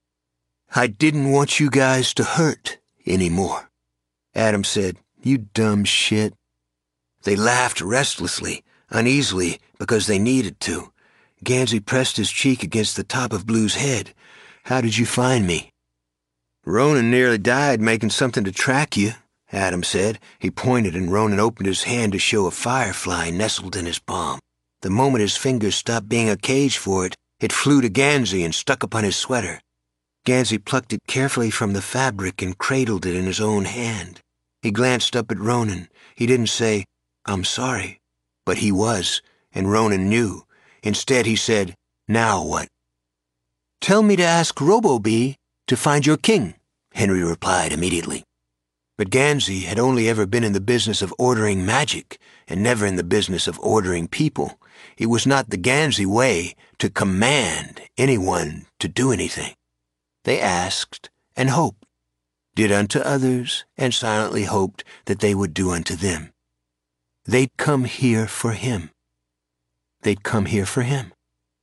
"I didn't want you guys to hurt anymore." Adam said, "You dumb shit." They laughed restlessly, uneasily, because they needed to. Gansey pressed his cheek against the top of Blue's head. "How did you find me?" "Ronan nearly died making something to track you," Adam said. He pointed and Ronan opened his hand to show a firefly nestled in his palm. The moment his fingers stopped being a cage for it, it flew to Gansey and stuck upon his sweater. Gansey plucked it carefully from the fabric and cradled it in his own hand. He glanced up at Ronan. He didn't say, "I'm sorry," but he was, and Ronan knew. Instead, he said, "Now what?" "Tell me to ask Robo-Bee to find your king," Henry replied immediately. But Gansey had only ever been in the business of ordering magic, and never in the business of ordering people. It was not the Gansey way to command anyone to do anything. They asked and hoped, did unto others, and silently hoped that they would do unto them. They'd come here for him. They'd come here for him.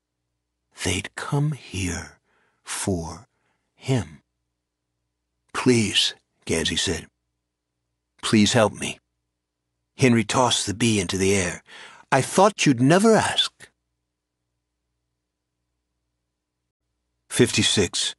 They'd come here for him. "Please," Gansey said. "Please help me." Henry tossed the bee into the air. "I thought you'd never ask." fifty-six.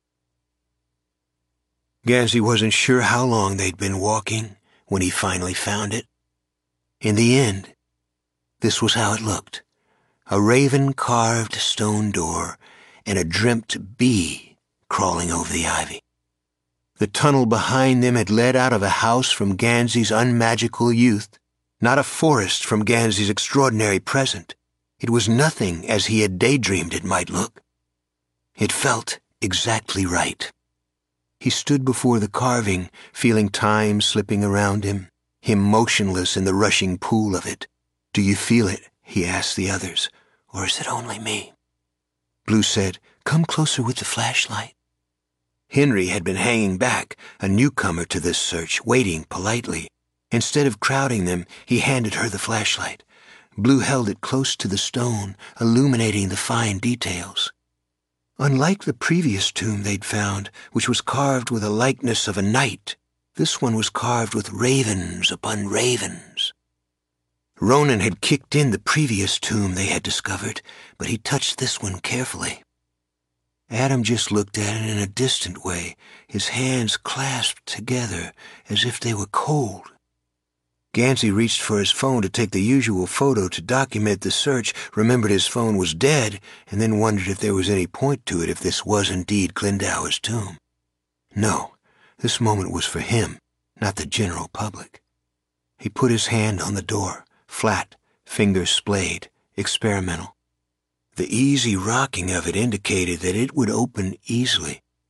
Gansey wasn't sure how long they'd been walking when he finally found it. In the end, this was how it looked. A raven-carved stone door and a dreamt bee crawling over the ivy. The tunnel behind them had led out of a house from Gansey's unmagical youth, not a forest from Gansey's extraordinary present. It was nothing as he had daydreamed it might look. It felt exactly right. He stood before the carving, feeling time slipping around him, him motionless in the rushing pool of it. "Do you feel it?" he asked the others. "Or is it only me?" Blue said, "Come closer with the flashlight." Henry had been hanging back, a newcomer to this search, waiting politely. Instead of crowding them, he handed her the flashlight. Blue held it close to the stone, illuminating the fine details. Unlike the previous tomb they'd found, which was carved with a likeness of a knight, this one was carved with ravens upon ravens. Ronan had kicked in the previous tomb they had discovered, but he touched this one carefully. Adam just looked at it in a distant way, his hands clasped together as if they were cold. Gansey reached for his phone to take the usual photo to document the search, remembered his phone was dead, and then wondered if there was any point to it if this was indeed Glendower's tomb. No, this moment was for him, not the general public. He put his hand on the door, flat, fingers splayed, experimental. The easy rocking of it indicated that it would open easily,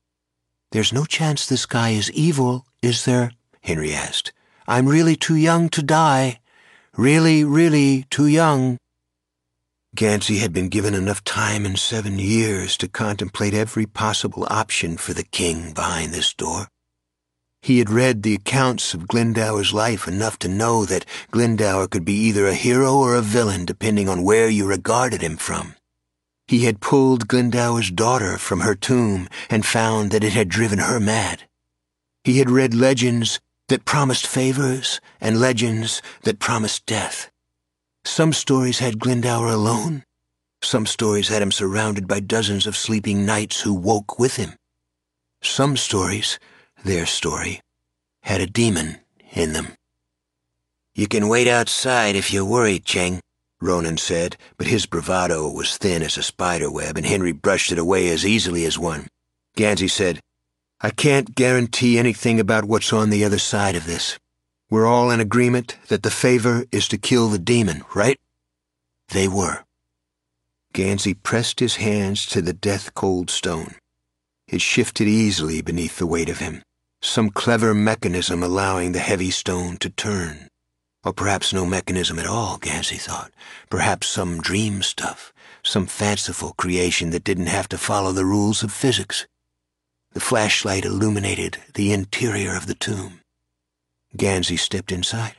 "There's no chance this guy is evil, is there?" Henry asked. "I'm really too young to die. Really, really too young." Gansey had been given enough time in seven years to contemplate every possible option for the king behind this door. He had read the accounts of Glendower's life enough to know that Glendower could be either a hero or a villain depending on where you regarded him from. He had pulled Glendower's daughter from her tomb and found that it had driven her mad. He had read legends that promised favors and legends that promised death. Some stories had Glendower alone. Some stories had him surrounded by dozens of sleeping knights who woke with him. Some stories, their story, had a demon in them. "You can wait outside if you're worried, Cheng," Ronan said, but his bravado was thin as a spider web, and Henry brushed it away as easily as one. Gansey said, "I can't guarantee anything about what's on the other side of this. We're all in agreement that the favor is to kill the demon, right?" They were. Gansey pressed his hands to the death-cold stone. It shifted easily beneath the weight of him, some clever mechanism allowing the heavy stone to turn. Or perhaps no mechanism at all, Gansey thought. Perhaps some dream stuff, some fanciful creation that didn't have to follow the rules of physics. The flashlight illuminated the interior of the tomb. Gansey stepped inside.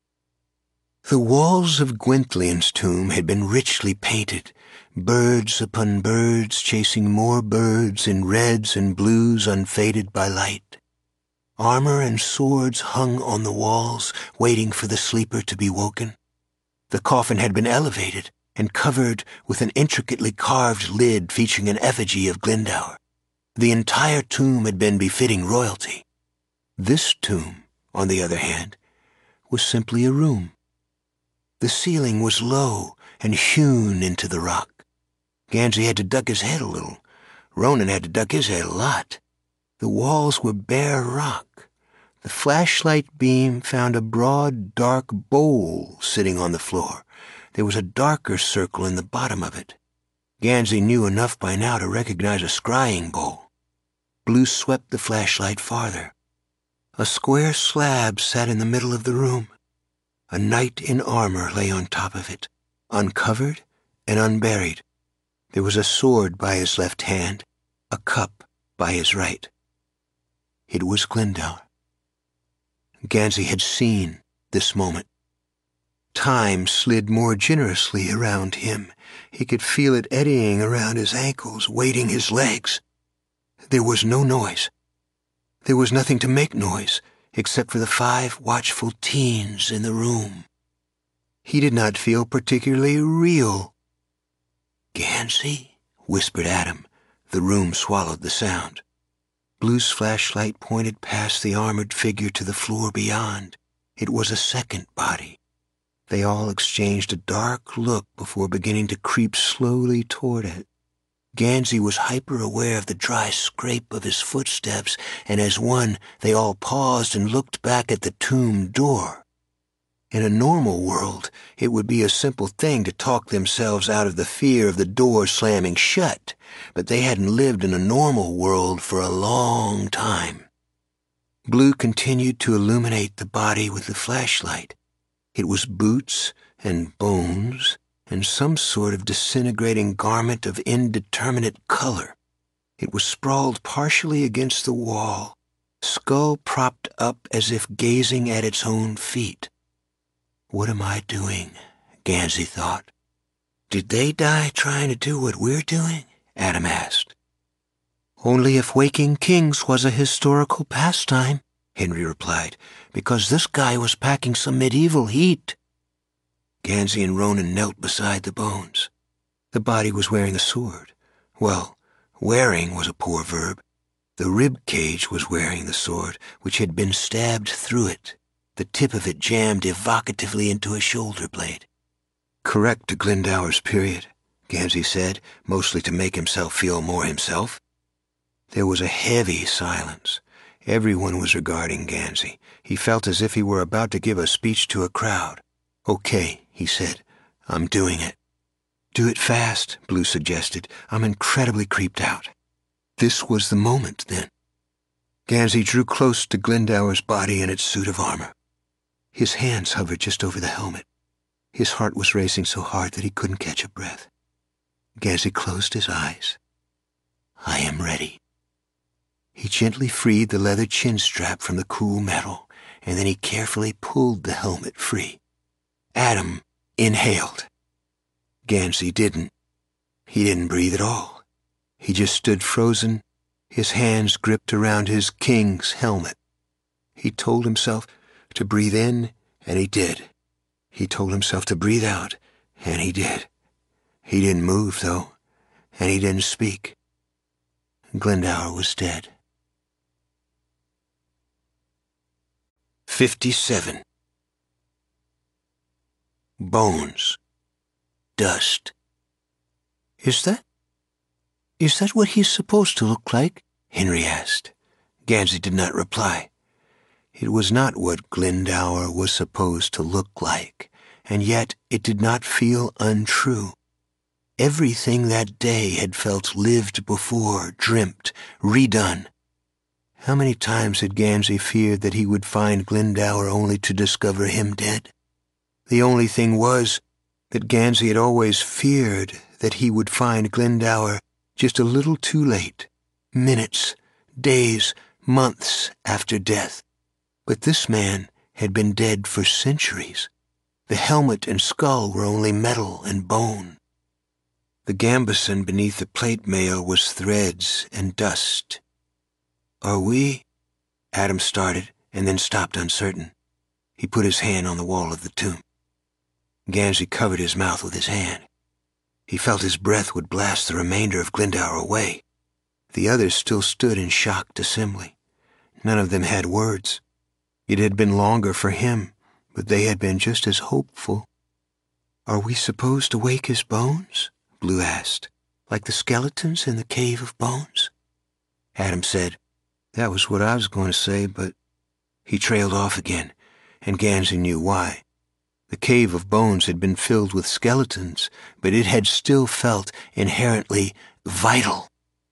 The walls of Gwenthlian's tomb had been richly painted, birds upon birds chasing more birds in reds and blues unfaded by light. Armor and swords hung on the walls, waiting for the sleeper to be woken. The coffin had been elevated and covered with an intricately carved lid featuring an effigy of Glendower. The entire tomb had been befitting royalty. This tomb, on the other hand, was simply a room. The ceiling was low and hewn into the rock. Gansey had to duck his head a little. Ronan had to duck his head a lot. The walls were bare rock. The flashlight beam found a broad, dark bowl sitting on the floor. There was a darker circle in the bottom of it. Gansey knew enough by now to recognize a scrying bowl. Blue swept the flashlight farther. A square slab sat in the middle of the room. A knight in armor lay on top of it, uncovered and unburied. There was a sword by his left hand, a cup by his right. It was Glendower. Gansey had seen this moment. Time slid more generously around him. He could feel it eddying around his ankles, weighting his legs. There was no noise. There was nothing to make noise, except for the five watchful teens in the room. He did not feel particularly real. "Gansey?" whispered Adam. The room swallowed the sound. Blue's flashlight pointed past the armored figure to the floor beyond. It was a second body. They all exchanged a dark look before beginning to creep slowly toward it. Gansey was hyper-aware of the dry scrape of his footsteps, and as one, they all paused and looked back at the tomb door. In a normal world, it would be a simple thing to talk themselves out of the fear of the door slamming shut, but they hadn't lived in a normal world for a long time. Blue continued to illuminate the body with the flashlight. It was boots and bones and some sort of disintegrating garment of indeterminate color. It was sprawled partially against the wall, skull propped up as if gazing at its own feet. "What am I doing?" Gansey thought. "Did they die trying to do what we're doing?" Adam asked. "Only if waking kings was a historical pastime," Henry replied, "because this guy was packing some medieval heat." Gansey and Ronan knelt beside the bones. The body was wearing a sword. Well, wearing was a poor verb. The rib cage was wearing the sword, which had been stabbed through it, the tip of it jammed evocatively into a shoulder blade. "Correct to Glendower's period," Gansey said, mostly to make himself feel more himself. There was a heavy silence. Everyone was regarding Gansey. He felt as if he were about to give a speech to a crowd. "Okay," he said. "I'm doing it." "Do it fast," Blue suggested. "I'm incredibly creeped out." This was the moment, then. Gansey drew close to Glendower's body in its suit of armor. His hands hovered just over the helmet. His heart was racing so hard that he couldn't catch a breath. Gansey closed his eyes. "I am ready." He gently freed the leather chin strap from the cool metal, and then he carefully pulled the helmet free. Adam inhaled. Gansey didn't. He didn't breathe at all. He just stood frozen, his hands gripped around his king's helmet. He told himself to breathe in, and he did. He told himself to breathe out, and he did. He didn't move, though, and he didn't speak. Glendower was dead. Fifty-seven. Bones. Dust. Is that... is that what he's supposed to look like? Henry asked. Gansey did not reply. It was not what Glendower was supposed to look like, and yet it did not feel untrue. Everything that day had felt lived before, dreamt, redone. How many times had Gansey feared that he would find Glendower only to discover him dead? The only thing was that Gansey had always feared that he would find Glendower just a little too late, minutes, days, months after death. But this man had been dead for centuries. The helmet and skull were only metal and bone. The gambeson beneath the plate mail was threads and dust. "Are we?" Adam started, and then stopped uncertain. He put his hand on the wall of the tomb. Gansey covered his mouth with his hand. He felt his breath would blast the remainder of Glendower away. The others still stood in shocked assembly. None of them had words. It had been longer for him, but they had been just as hopeful. "Are we supposed to wake his bones?" Blue asked. "Like the skeletons in the Cave of Bones?" Adam said, "That was what I was going to say, but..." He trailed off again, and Gansey knew why. The Cave of Bones had been filled with skeletons, but it had still felt inherently vital.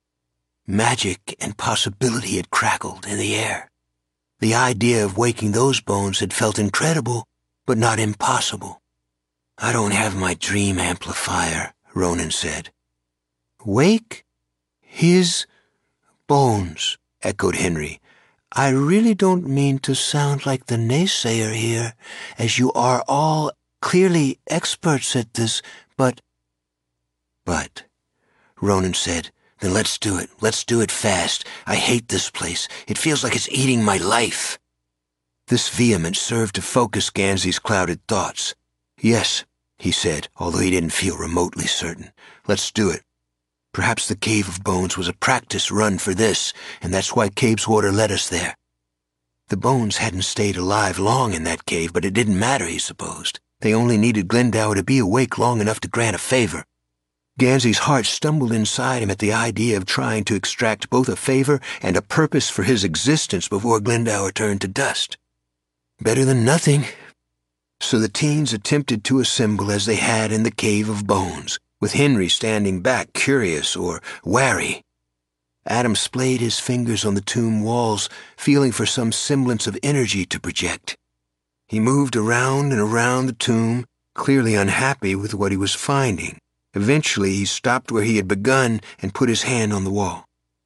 Magic and possibility had crackled in the air. The idea of waking those bones had felt incredible, but not impossible. "I don't have my dream amplifier," Ronan said. "Wake his bones," echoed Henry. "I really don't mean to sound like the naysayer here, as you are all clearly experts at this, but—" "But," Ronan said, "then let's do it. Let's do it fast. I hate this place. It feels like it's eating my life." This vehemence served to focus Gansey's clouded thoughts. "Yes," he said, although he didn't feel remotely certain. "Let's do it. Perhaps the Cave of Bones was a practice run for this, and that's why Cabeswater led us there. The bones hadn't stayed alive long in that cave, but it didn't matter, he supposed. They only needed Glendower to be awake long enough to grant a favor." Gansey's heart stumbled inside him at the idea of trying to extract both a favor and a purpose for his existence before Glendower turned to dust. Better than nothing. So the teens attempted to assemble as they had in the Cave of Bones, with Henry standing back, curious or wary. Adam splayed his fingers on the tomb walls, feeling for some semblance of energy to project. He moved around and around the tomb, clearly unhappy with what he was finding. Eventually, he stopped where he had begun and put his hand on the wall.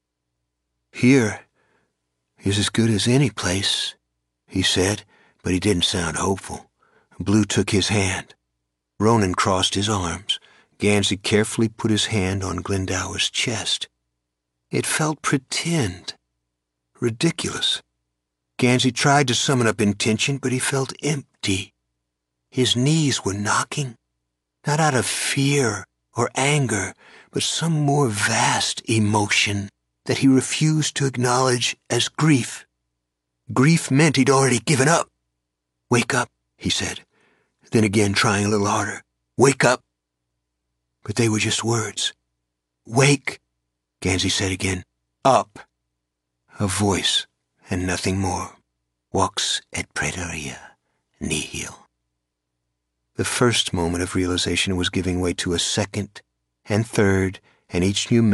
"Here is as good as any place," he said, but he didn't sound hopeful. Blue took his hand. Ronan crossed his arms. Gansey carefully put his hand on Glendower's chest. It felt pretend, ridiculous. Gansey tried to summon up intention, but he felt empty. His knees were knocking, not out of fear or anger, but some more vast emotion that he refused to acknowledge as grief. Grief meant he'd already given up. "Wake up," he said, then again trying a little harder. "Wake up." But they were just words. "Wake," Gansey said again. "Up." A voice, and nothing more. Vox et praeterea nihil. The first moment of realization was giving way to a second and third, and each new minute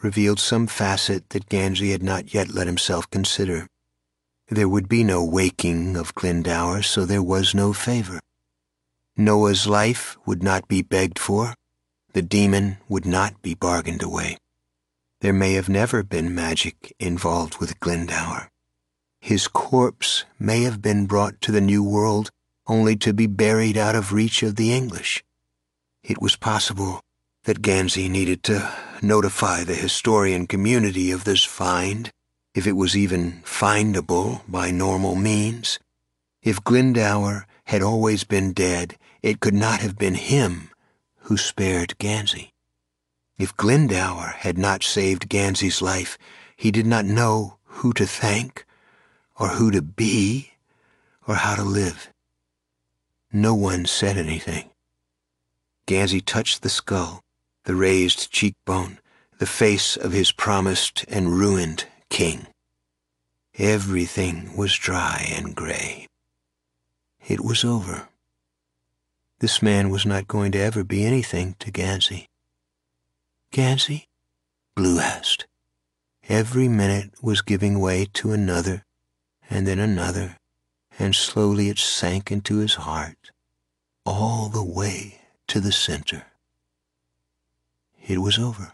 revealed some facet that Gansey had not yet let himself consider. There would be no waking of Glendower, so there was no favor. Noah's life would not be begged for. The demon would not be bargained away. There may have never been magic involved with Glendower. His corpse may have been brought to the New World only to be buried out of reach of the English. It was possible that Gansey needed to notify the historian community of this find, if it was even findable by normal means. If Glendower had always been dead, it could not have been him who spared Gansey. If Glendower had not saved Gansey's life, he did not know who to thank, or who to be, or how to live. No one said anything. Gansey touched the skull, the raised cheekbone, the face of his promised and ruined king. Everything was dry and gray. It was over. This man was not going to ever be anything to Gansey. Gansey? Blue asked. Every minute was giving way to another, and then another, and slowly it sank into his heart, all the way to the center. It was over.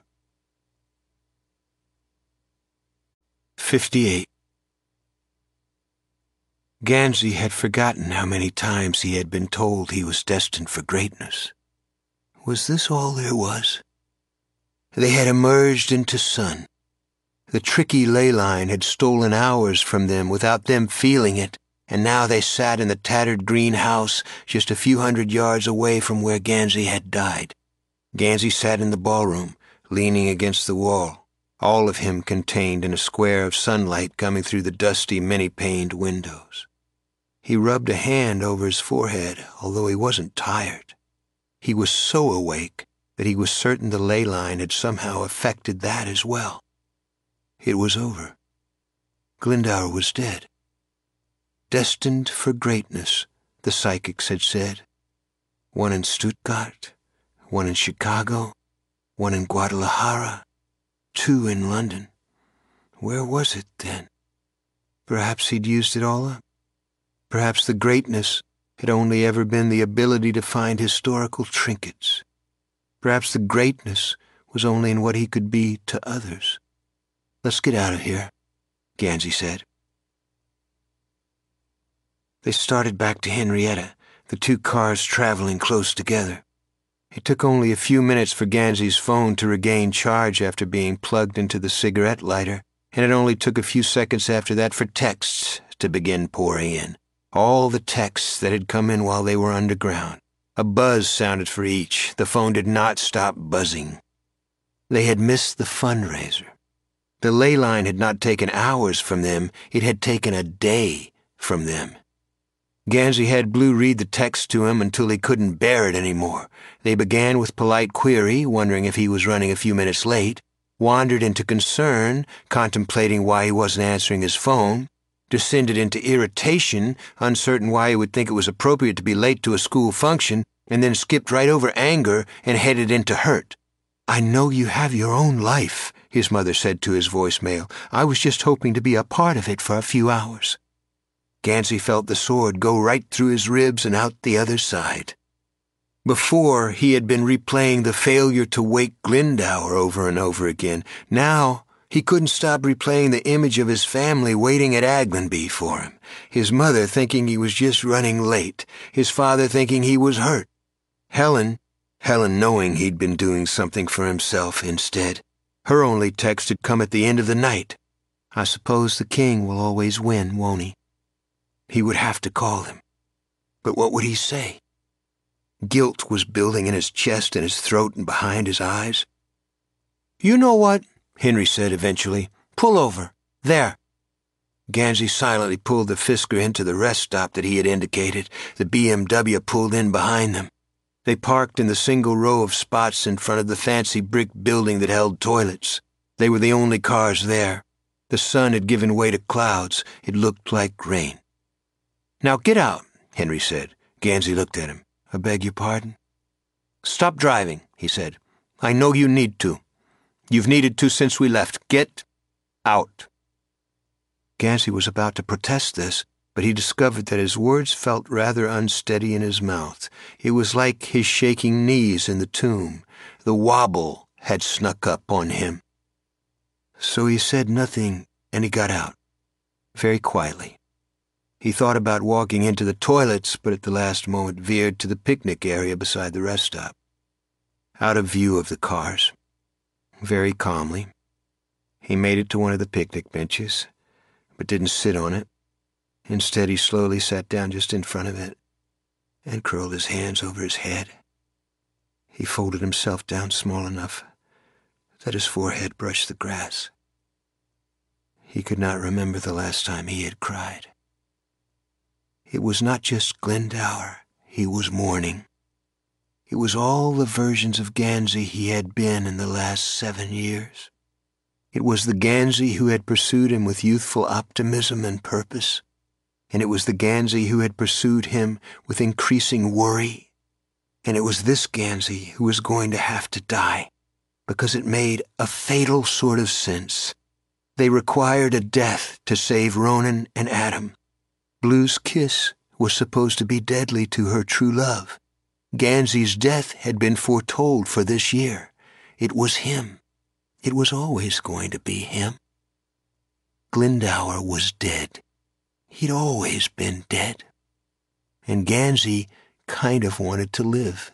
fifty-eight. Gansey had forgotten how many times he had been told he was destined for greatness. Was this all there was? They had emerged into sun. The tricky ley line had stolen hours from them without them feeling it, and now they sat in the tattered green house just a few hundred yards away from where Gansey had died. Gansey sat in the ballroom, leaning against the wall, all of him contained in a square of sunlight coming through the dusty, many-paned windows. He rubbed a hand over his forehead, although he wasn't tired. He was so awake that he was certain the ley line had somehow affected that as well. It was over. Glendower was dead. Destined for greatness, the psychics had said. One in Stuttgart, one in Chicago, one in Guadalajara, two in London. Where was it then? Perhaps he'd used it all up. Perhaps the greatness had only ever been the ability to find historical trinkets. Perhaps the greatness was only in what he could be to others. Let's get out of here, Gansey said. They started back to Henrietta, the two cars traveling close together. It took only a few minutes for Gansey's phone to regain charge after being plugged into the cigarette lighter, and it only took a few seconds after that for texts to begin pouring in. All the texts that had come in while they were underground. A buzz sounded for each. The phone did not stop buzzing. They had missed the fundraiser. The ley line had not taken hours from them. It had taken a day from them. Gansey had Blue read the text to him until he couldn't bear it anymore. They began with polite query, wondering if he was running a few minutes late, wandered into concern, contemplating why he wasn't answering his phone, descended into irritation, uncertain why he would think it was appropriate to be late to a school function, and then skipped right over anger and headed into hurt. "I know you have your own life," his mother said to his voicemail. "I was just hoping to be a part of it for a few hours." Gansey felt the sword go right through his ribs and out the other side. Before, he had been replaying the failure to wake Glendower over and over again. Now, he couldn't stop replaying the image of his family waiting at Aglenby for him. His mother thinking he was just running late. His father thinking he was hurt. Helen, Helen knowing he'd been doing something for himself instead. Her only text had come at the end of the night. "I suppose the king will always win, won't he?" He would have to call him. But what would he say? Guilt was building in his chest and his throat and behind his eyes. "You know what?" Henry said eventually. "Pull over. There." Gansey silently pulled the Fisker into the rest stop that he had indicated. The B M W pulled in behind them. They parked in the single row of spots in front of the fancy brick building that held toilets. They were the only cars there. The sun had given way to clouds. It looked like rain. "Now get out," Henry said. Gansey looked at him. "I beg your pardon?" "Stop driving," he said. "I know you need to." You've needed to since we left. Get out. Gansey was about to protest this, but he discovered that his words felt rather unsteady in his mouth. It was like his shaking knees in the tomb. The wobble had snuck up on him. So he said nothing, and he got out, very quietly. He thought about walking into the toilets, but at the last moment veered to the picnic area beside the rest stop, out of view of the cars. Very calmly, he made it to one of the picnic benches, but didn't sit on it. Instead, he slowly sat down just in front of it and curled his hands over his head. He folded himself down small enough that his forehead brushed the grass. He could not remember the last time he had cried. It was not just Glendower he was mourning. It was all the versions of Gansey he had been in the last seven years. It was the Gansey who had pursued him with youthful optimism and purpose, and it was the Gansey who had pursued him with increasing worry, and it was this Gansey who was going to have to die, because it made a fatal sort of sense. They required a death to save Ronan and Adam. Blue's kiss was supposed to be deadly to her true love. Gansey's death had been foretold for this year. It was him. It was always going to be him. Glendower was dead. He'd always been dead. And Gansey kind of wanted to live.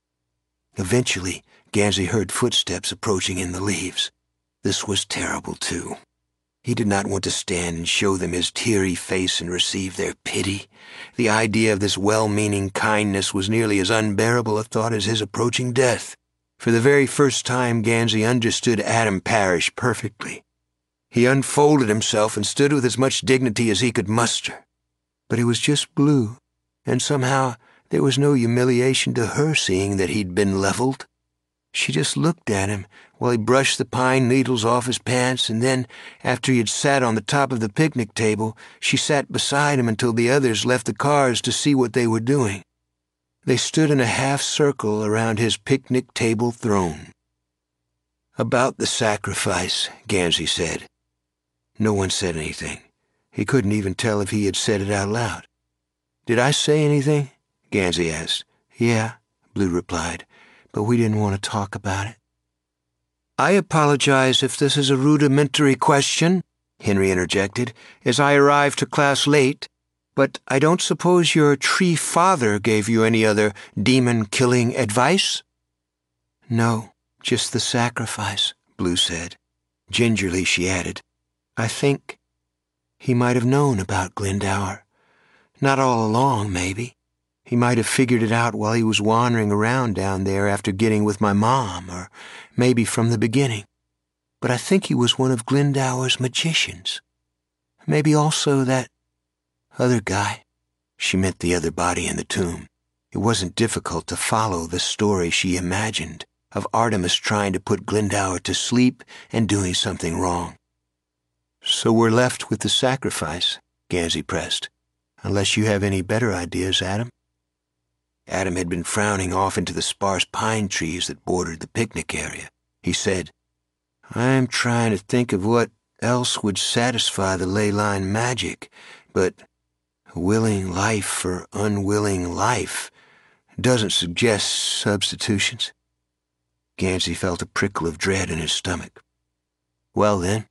Eventually, Gansey heard footsteps approaching in the leaves. This was terrible, too. He did not want to stand and show them his teary face and receive their pity. The idea of this well-meaning kindness was nearly as unbearable a thought as his approaching death. For the very first time, Gansey understood Adam Parrish perfectly. He unfolded himself and stood with as much dignity as he could muster. But it was just Blue, and somehow there was no humiliation to her seeing that he'd been leveled. She just looked at him while he brushed the pine needles off his pants, and then, after he had sat on the top of the picnic table, she sat beside him until the others left the cars to see what they were doing. They stood in a half-circle around his picnic table throne. "About the sacrifice," Gansey said. No one said anything. He couldn't even tell if he had said it out loud. "Did I say anything?" Gansey asked. "Yeah," Blue replied, "but we didn't want to talk about it." "I apologize if this is a rudimentary question," Henry interjected, "as I arrived to class late, but I don't suppose your tree father gave you any other demon-killing advice?" "No, just the sacrifice," Blue said. Gingerly she added, "I think he might have known about Glendower. Not all along, maybe. He might have figured it out while he was wandering around down there after getting with my mom, or maybe from the beginning. But I think he was one of Glendower's magicians. Maybe also that other guy." She meant the other body in the tomb. It wasn't difficult to follow the story she imagined of Artemis trying to put Glendower to sleep and doing something wrong. "So we're left with the sacrifice," Gansey pressed, "unless you have any better ideas, Adam." Adam had been frowning off into the sparse pine trees that bordered the picnic area. He said, "I'm trying to think of what else would satisfy the ley line magic, but willing life for unwilling life doesn't suggest substitutions." Gansey felt a prickle of dread in his stomach. "Well, then."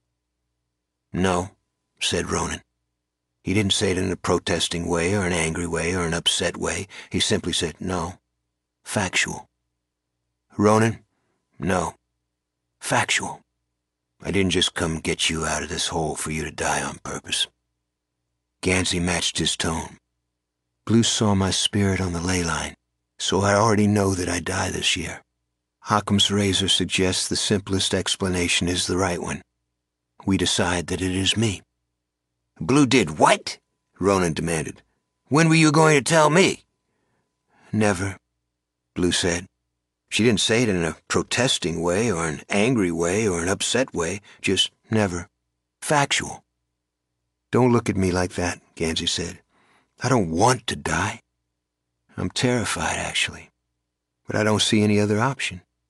"No," said Ronan. He didn't say it in a protesting way or an angry way or an upset way. He simply said, "No. Factual." "Ronan, no. Factual. I didn't just come get you out of this hole for you to die on purpose." Gansey matched his tone. "Blue saw my spirit on the ley line, so I already know that I die this year. Occam's razor suggests the simplest explanation is the right one. We decide that it is me." "Blue did what?" Ronan demanded. "When were you going to tell me?" "Never," Blue said. She didn't say it in a protesting way or an angry way or an upset way, just never. Factual. "Don't look at me like that," Gansey said. "I don't want to die. I'm terrified, actually. But I don't see any other option.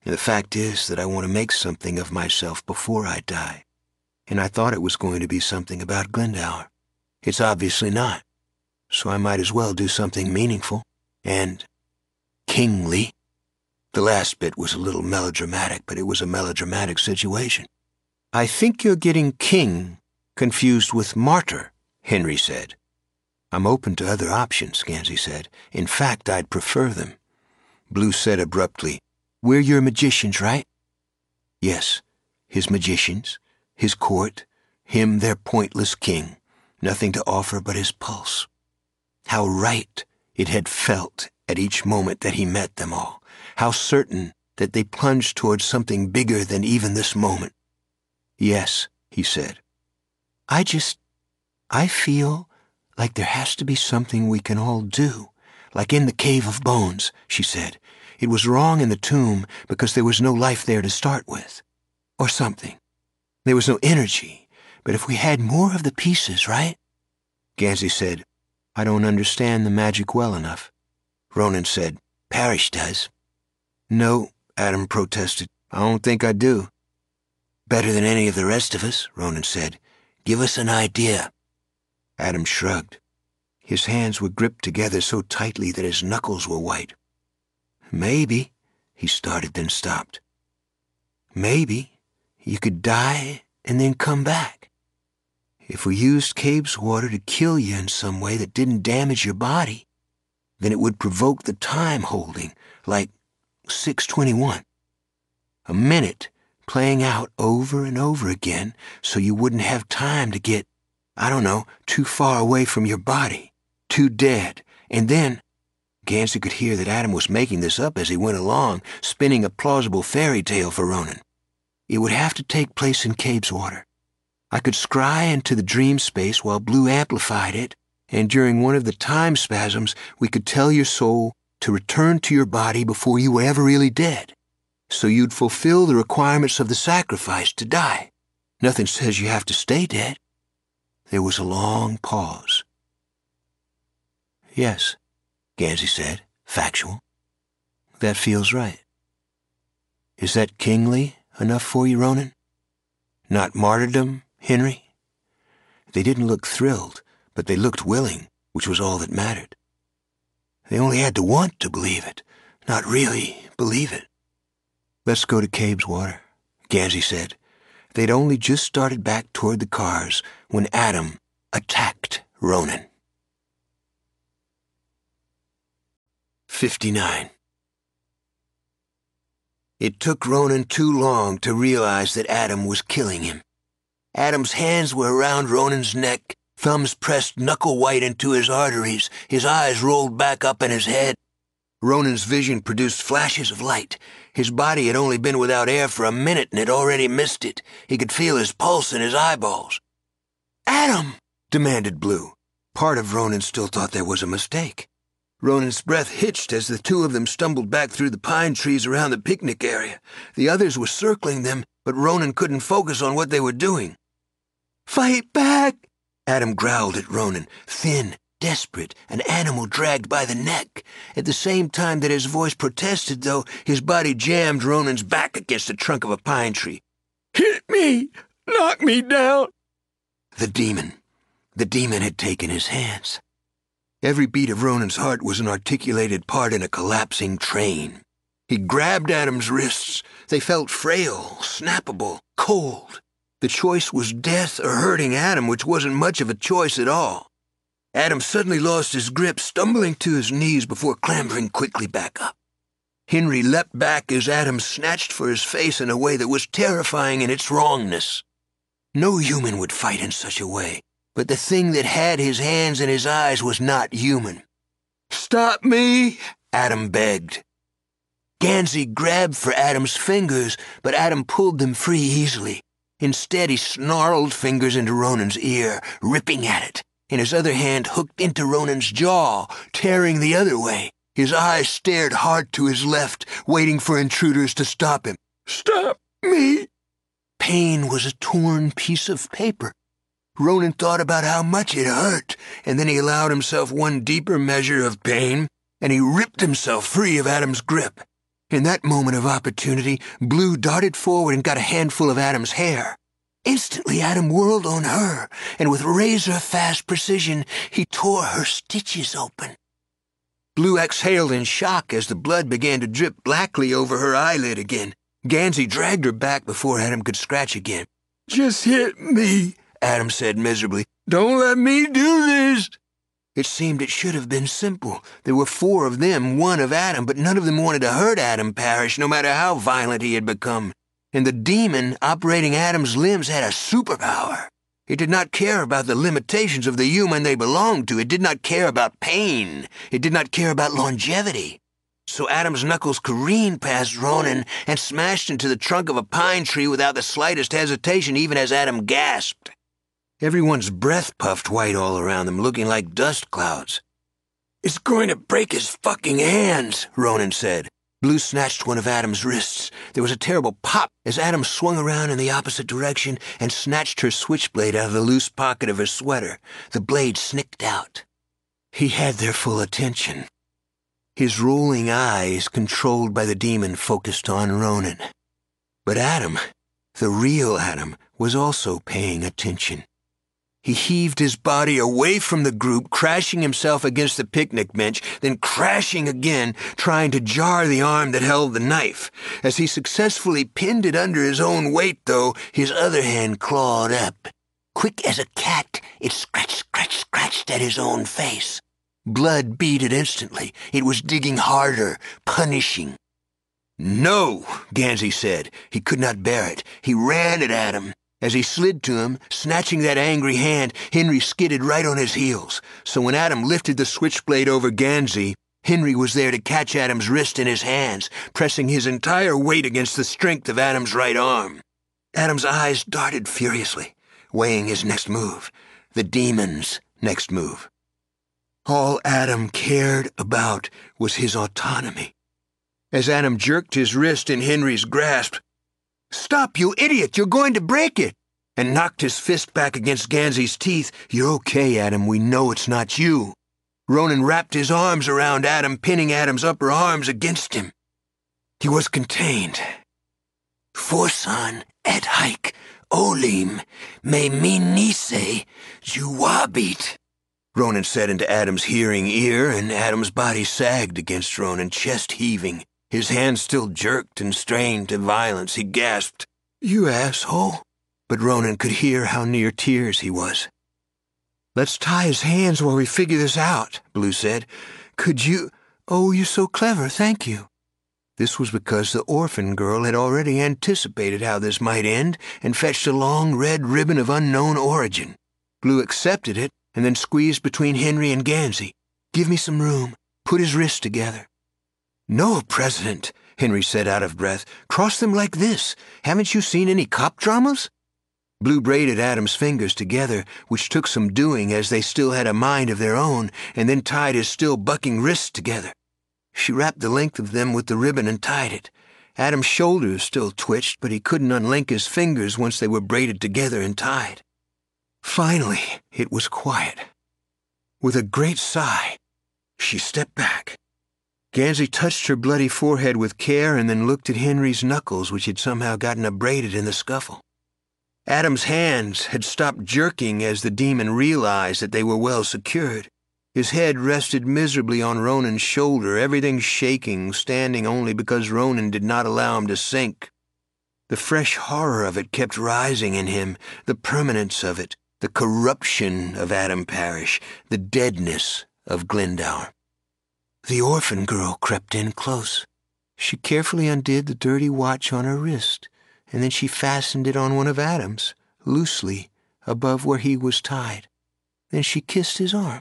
The fact is that I want to make something of myself before I die. And I thought it was going to be something about Glendower. It's obviously not. So I might as well do something meaningful and kingly. The last bit was a little melodramatic, but it was a melodramatic situation. I think you're getting king confused with martyr, Henry said. I'm open to other options, Gansey said. In fact, I'd prefer them. Blue said abruptly, We're your magicians, right? Yes, his magicians, his court, him their pointless king, nothing to offer but his pulse. How right it had felt at each moment that he met them all. How certain that they plunged towards something bigger than even this moment. Yes, he said. I just, I feel like there has to be something we can all do. Like in the Cave of Bones, she said. It was wrong in the tomb because there was no life there to start with. Or something. There was no energy. But if we had more of the pieces, right? Gansey said, I don't understand the magic well enough. Ronan said, Parrish does. No, Adam protested. I don't think I do. Better than any of the rest of us, Ronan said. Give us an idea. Adam shrugged. His hands were gripped together so tightly that his knuckles were white. Maybe, he started, then stopped. Maybe you could die and then come back. If we used Cabe's water to kill you in some way that didn't damage your body, then it would provoke the time holding, like six twenty-one. A minute playing out over and over again so you wouldn't have time to get, I don't know, too far away from your body, too dead. And then, Gansey could hear that Adam was making this up as he went along, spinning a plausible fairy tale for Ronan. It would have to take place in Cabe's water. I could scry into the dream space while Blue amplified it, and during one of the time spasms, we could tell your soul to return to your body before you were ever really dead. So you'd fulfill the requirements of the sacrifice to die. Nothing says you have to stay dead. There was a long pause. Yes, Gansey said, factual. That feels right. Is that kingly enough for you, Ronan? Not martyrdom, Henry? They didn't look thrilled, but they looked willing, which was all that mattered. They only had to want to believe it, not really believe it. Let's go to Cabe's water, Gansey said. They'd only just started back toward the cars when Adam attacked Ronan. fifty-nine. It took Ronan too long to realize that Adam was killing him. Adam's hands were around Ronan's neck, thumbs pressed knuckle-white into his arteries, his eyes rolled back up in his head. Ronan's vision produced flashes of light. His body had only been without air for a minute and had already missed it. He could feel his pulse in his eyeballs. "Adam!" demanded Blue. Part of Ronan still thought there was a mistake. Ronan's breath hitched as the two of them stumbled back through the pine trees around the picnic area. The others were circling them, but Ronan couldn't focus on what they were doing. "Fight back!" Adam growled at Ronan, thin, desperate, an animal dragged by the neck. At the same time that his voice protested, though, his body jammed Ronan's back against the trunk of a pine tree. "Hit me! Knock me down!" The demon. The demon had taken his hands. Every beat of Ronan's heart was an articulated part in a collapsing train. He grabbed Adam's wrists. They felt frail, snappable, cold. The choice was death or hurting Adam, which wasn't much of a choice at all. Adam suddenly lost his grip, stumbling to his knees before clambering quickly back up. Henry leapt back as Adam snatched for his face in a way that was terrifying in its wrongness. No human would fight in such a way, but the thing that had his hands and his eyes was not human. "Stop me!" Adam begged. Gansey grabbed for Adam's fingers, but Adam pulled them free easily. Instead, he snarled fingers into Ronan's ear, ripping at it, and his other hand hooked into Ronan's jaw, tearing the other way. His eyes stared hard to his left, waiting for intruders to stop him. "Stop me!" Pain was a torn piece of paper. Ronan thought about how much it hurt, and then he allowed himself one deeper measure of pain, and he ripped himself free of Adam's grip. In that moment of opportunity, Blue darted forward and got a handful of Adam's hair. Instantly, Adam whirled on her, and with razor-fast precision, he tore her stitches open. Blue exhaled in shock as the blood began to drip blackly over her eyelid again. Gansey dragged her back before Adam could scratch again. "Just hit me," Adam said miserably. "Don't let me do this." It seemed it should have been simple. There were four of them, one of Adam, but none of them wanted to hurt Adam Parrish, no matter how violent he had become. And the demon operating Adam's limbs had a superpower. It did not care about the limitations of the human they belonged to. It did not care about pain. It did not care about longevity. So Adam's knuckles careened past Ronan and smashed into the trunk of a pine tree without the slightest hesitation, even as Adam gasped. Everyone's breath puffed white all around them, looking like dust clouds. "It's going to break his fucking hands," Ronan said. Blue snatched one of Adam's wrists. There was a terrible pop as Adam swung around in the opposite direction and snatched her switchblade out of the loose pocket of her sweater. The blade snicked out. He had their full attention. His rolling eyes, controlled by the demon, focused on Ronan. But Adam, the real Adam, was also paying attention. He heaved his body away from the group, crashing himself against the picnic bench, then crashing again, trying to jar the arm that held the knife. As he successfully pinned it under his own weight, though, his other hand clawed up. Quick as a cat, it scratched, scratched, scratched at his own face. Blood beaded instantly. It was digging harder, punishing. "No," Gansey said. He could not bear it. He ran at Adam. As he slid to him, snatching that angry hand, Henry skidded right on his heels. So when Adam lifted the switchblade over Gansey, Henry was there to catch Adam's wrist in his hands, pressing his entire weight against the strength of Adam's right arm. Adam's eyes darted furiously, weighing his next move, the demon's next move. All Adam cared about was his autonomy. As Adam jerked his wrist in Henry's grasp, "Stop, you idiot! You're going to break it!" and knocked his fist back against Gansey's teeth. "You're okay, Adam. We know it's not you." Ronan wrapped his arms around Adam, pinning Adam's upper arms against him. He was contained. "Forsan et haik olim me minise juwabit," Ronan said into Adam's hearing ear, and Adam's body sagged against Ronan, chest heaving. His hands still jerked and strained to violence. He gasped, "You asshole." But Ronan could hear how near tears he was. "Let's tie his hands while we figure this out," Blue said. "Could you—" "Oh, you're so clever, thank you." This was because the orphan girl had already anticipated how this might end and fetched a long red ribbon of unknown origin. Blue accepted it and then squeezed between Henry and Gansey. "Give me some room. Put his wrists together." "No, President," Henry said out of breath. "Cross them like this. Haven't you seen any cop dramas?" Blue braided Adam's fingers together, which took some doing as they still had a mind of their own, and then tied his still bucking wrists together. She wrapped the length of them with the ribbon and tied it. Adam's shoulders still twitched, but he couldn't unlink his fingers once they were braided together and tied. Finally, it was quiet. With a great sigh, she stepped back. Gansey touched her bloody forehead with care and then looked at Henry's knuckles, which had somehow gotten abraded in the scuffle. Adam's hands had stopped jerking as the demon realized that they were well secured. His head rested miserably on Ronan's shoulder, everything shaking, standing only because Ronan did not allow him to sink. The fresh horror of it kept rising in him, the permanence of it, the corruption of Adam Parrish, the deadness of Glendower. The orphan girl crept in close. She carefully undid the dirty watch on her wrist, and then she fastened it on one of Adam's, loosely, above where he was tied. Then she kissed his arm.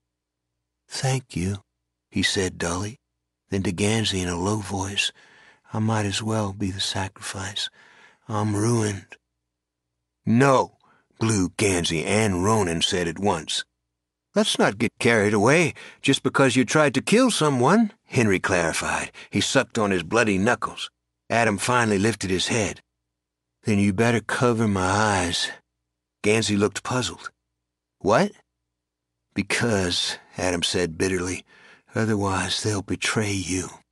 "Thank you," he said dully. Then to Gansey in a low voice, "I might as well be the sacrifice. I'm ruined." "No," Blue, Gansey, and Ronan said at once. "Let's not get carried away just because you tried to kill someone," Henry clarified. He sucked on his bloody knuckles. Adam finally lifted his head. "Then you better cover my eyes." Gansey looked puzzled. "What?" "Because," Adam said bitterly, "otherwise they'll betray you."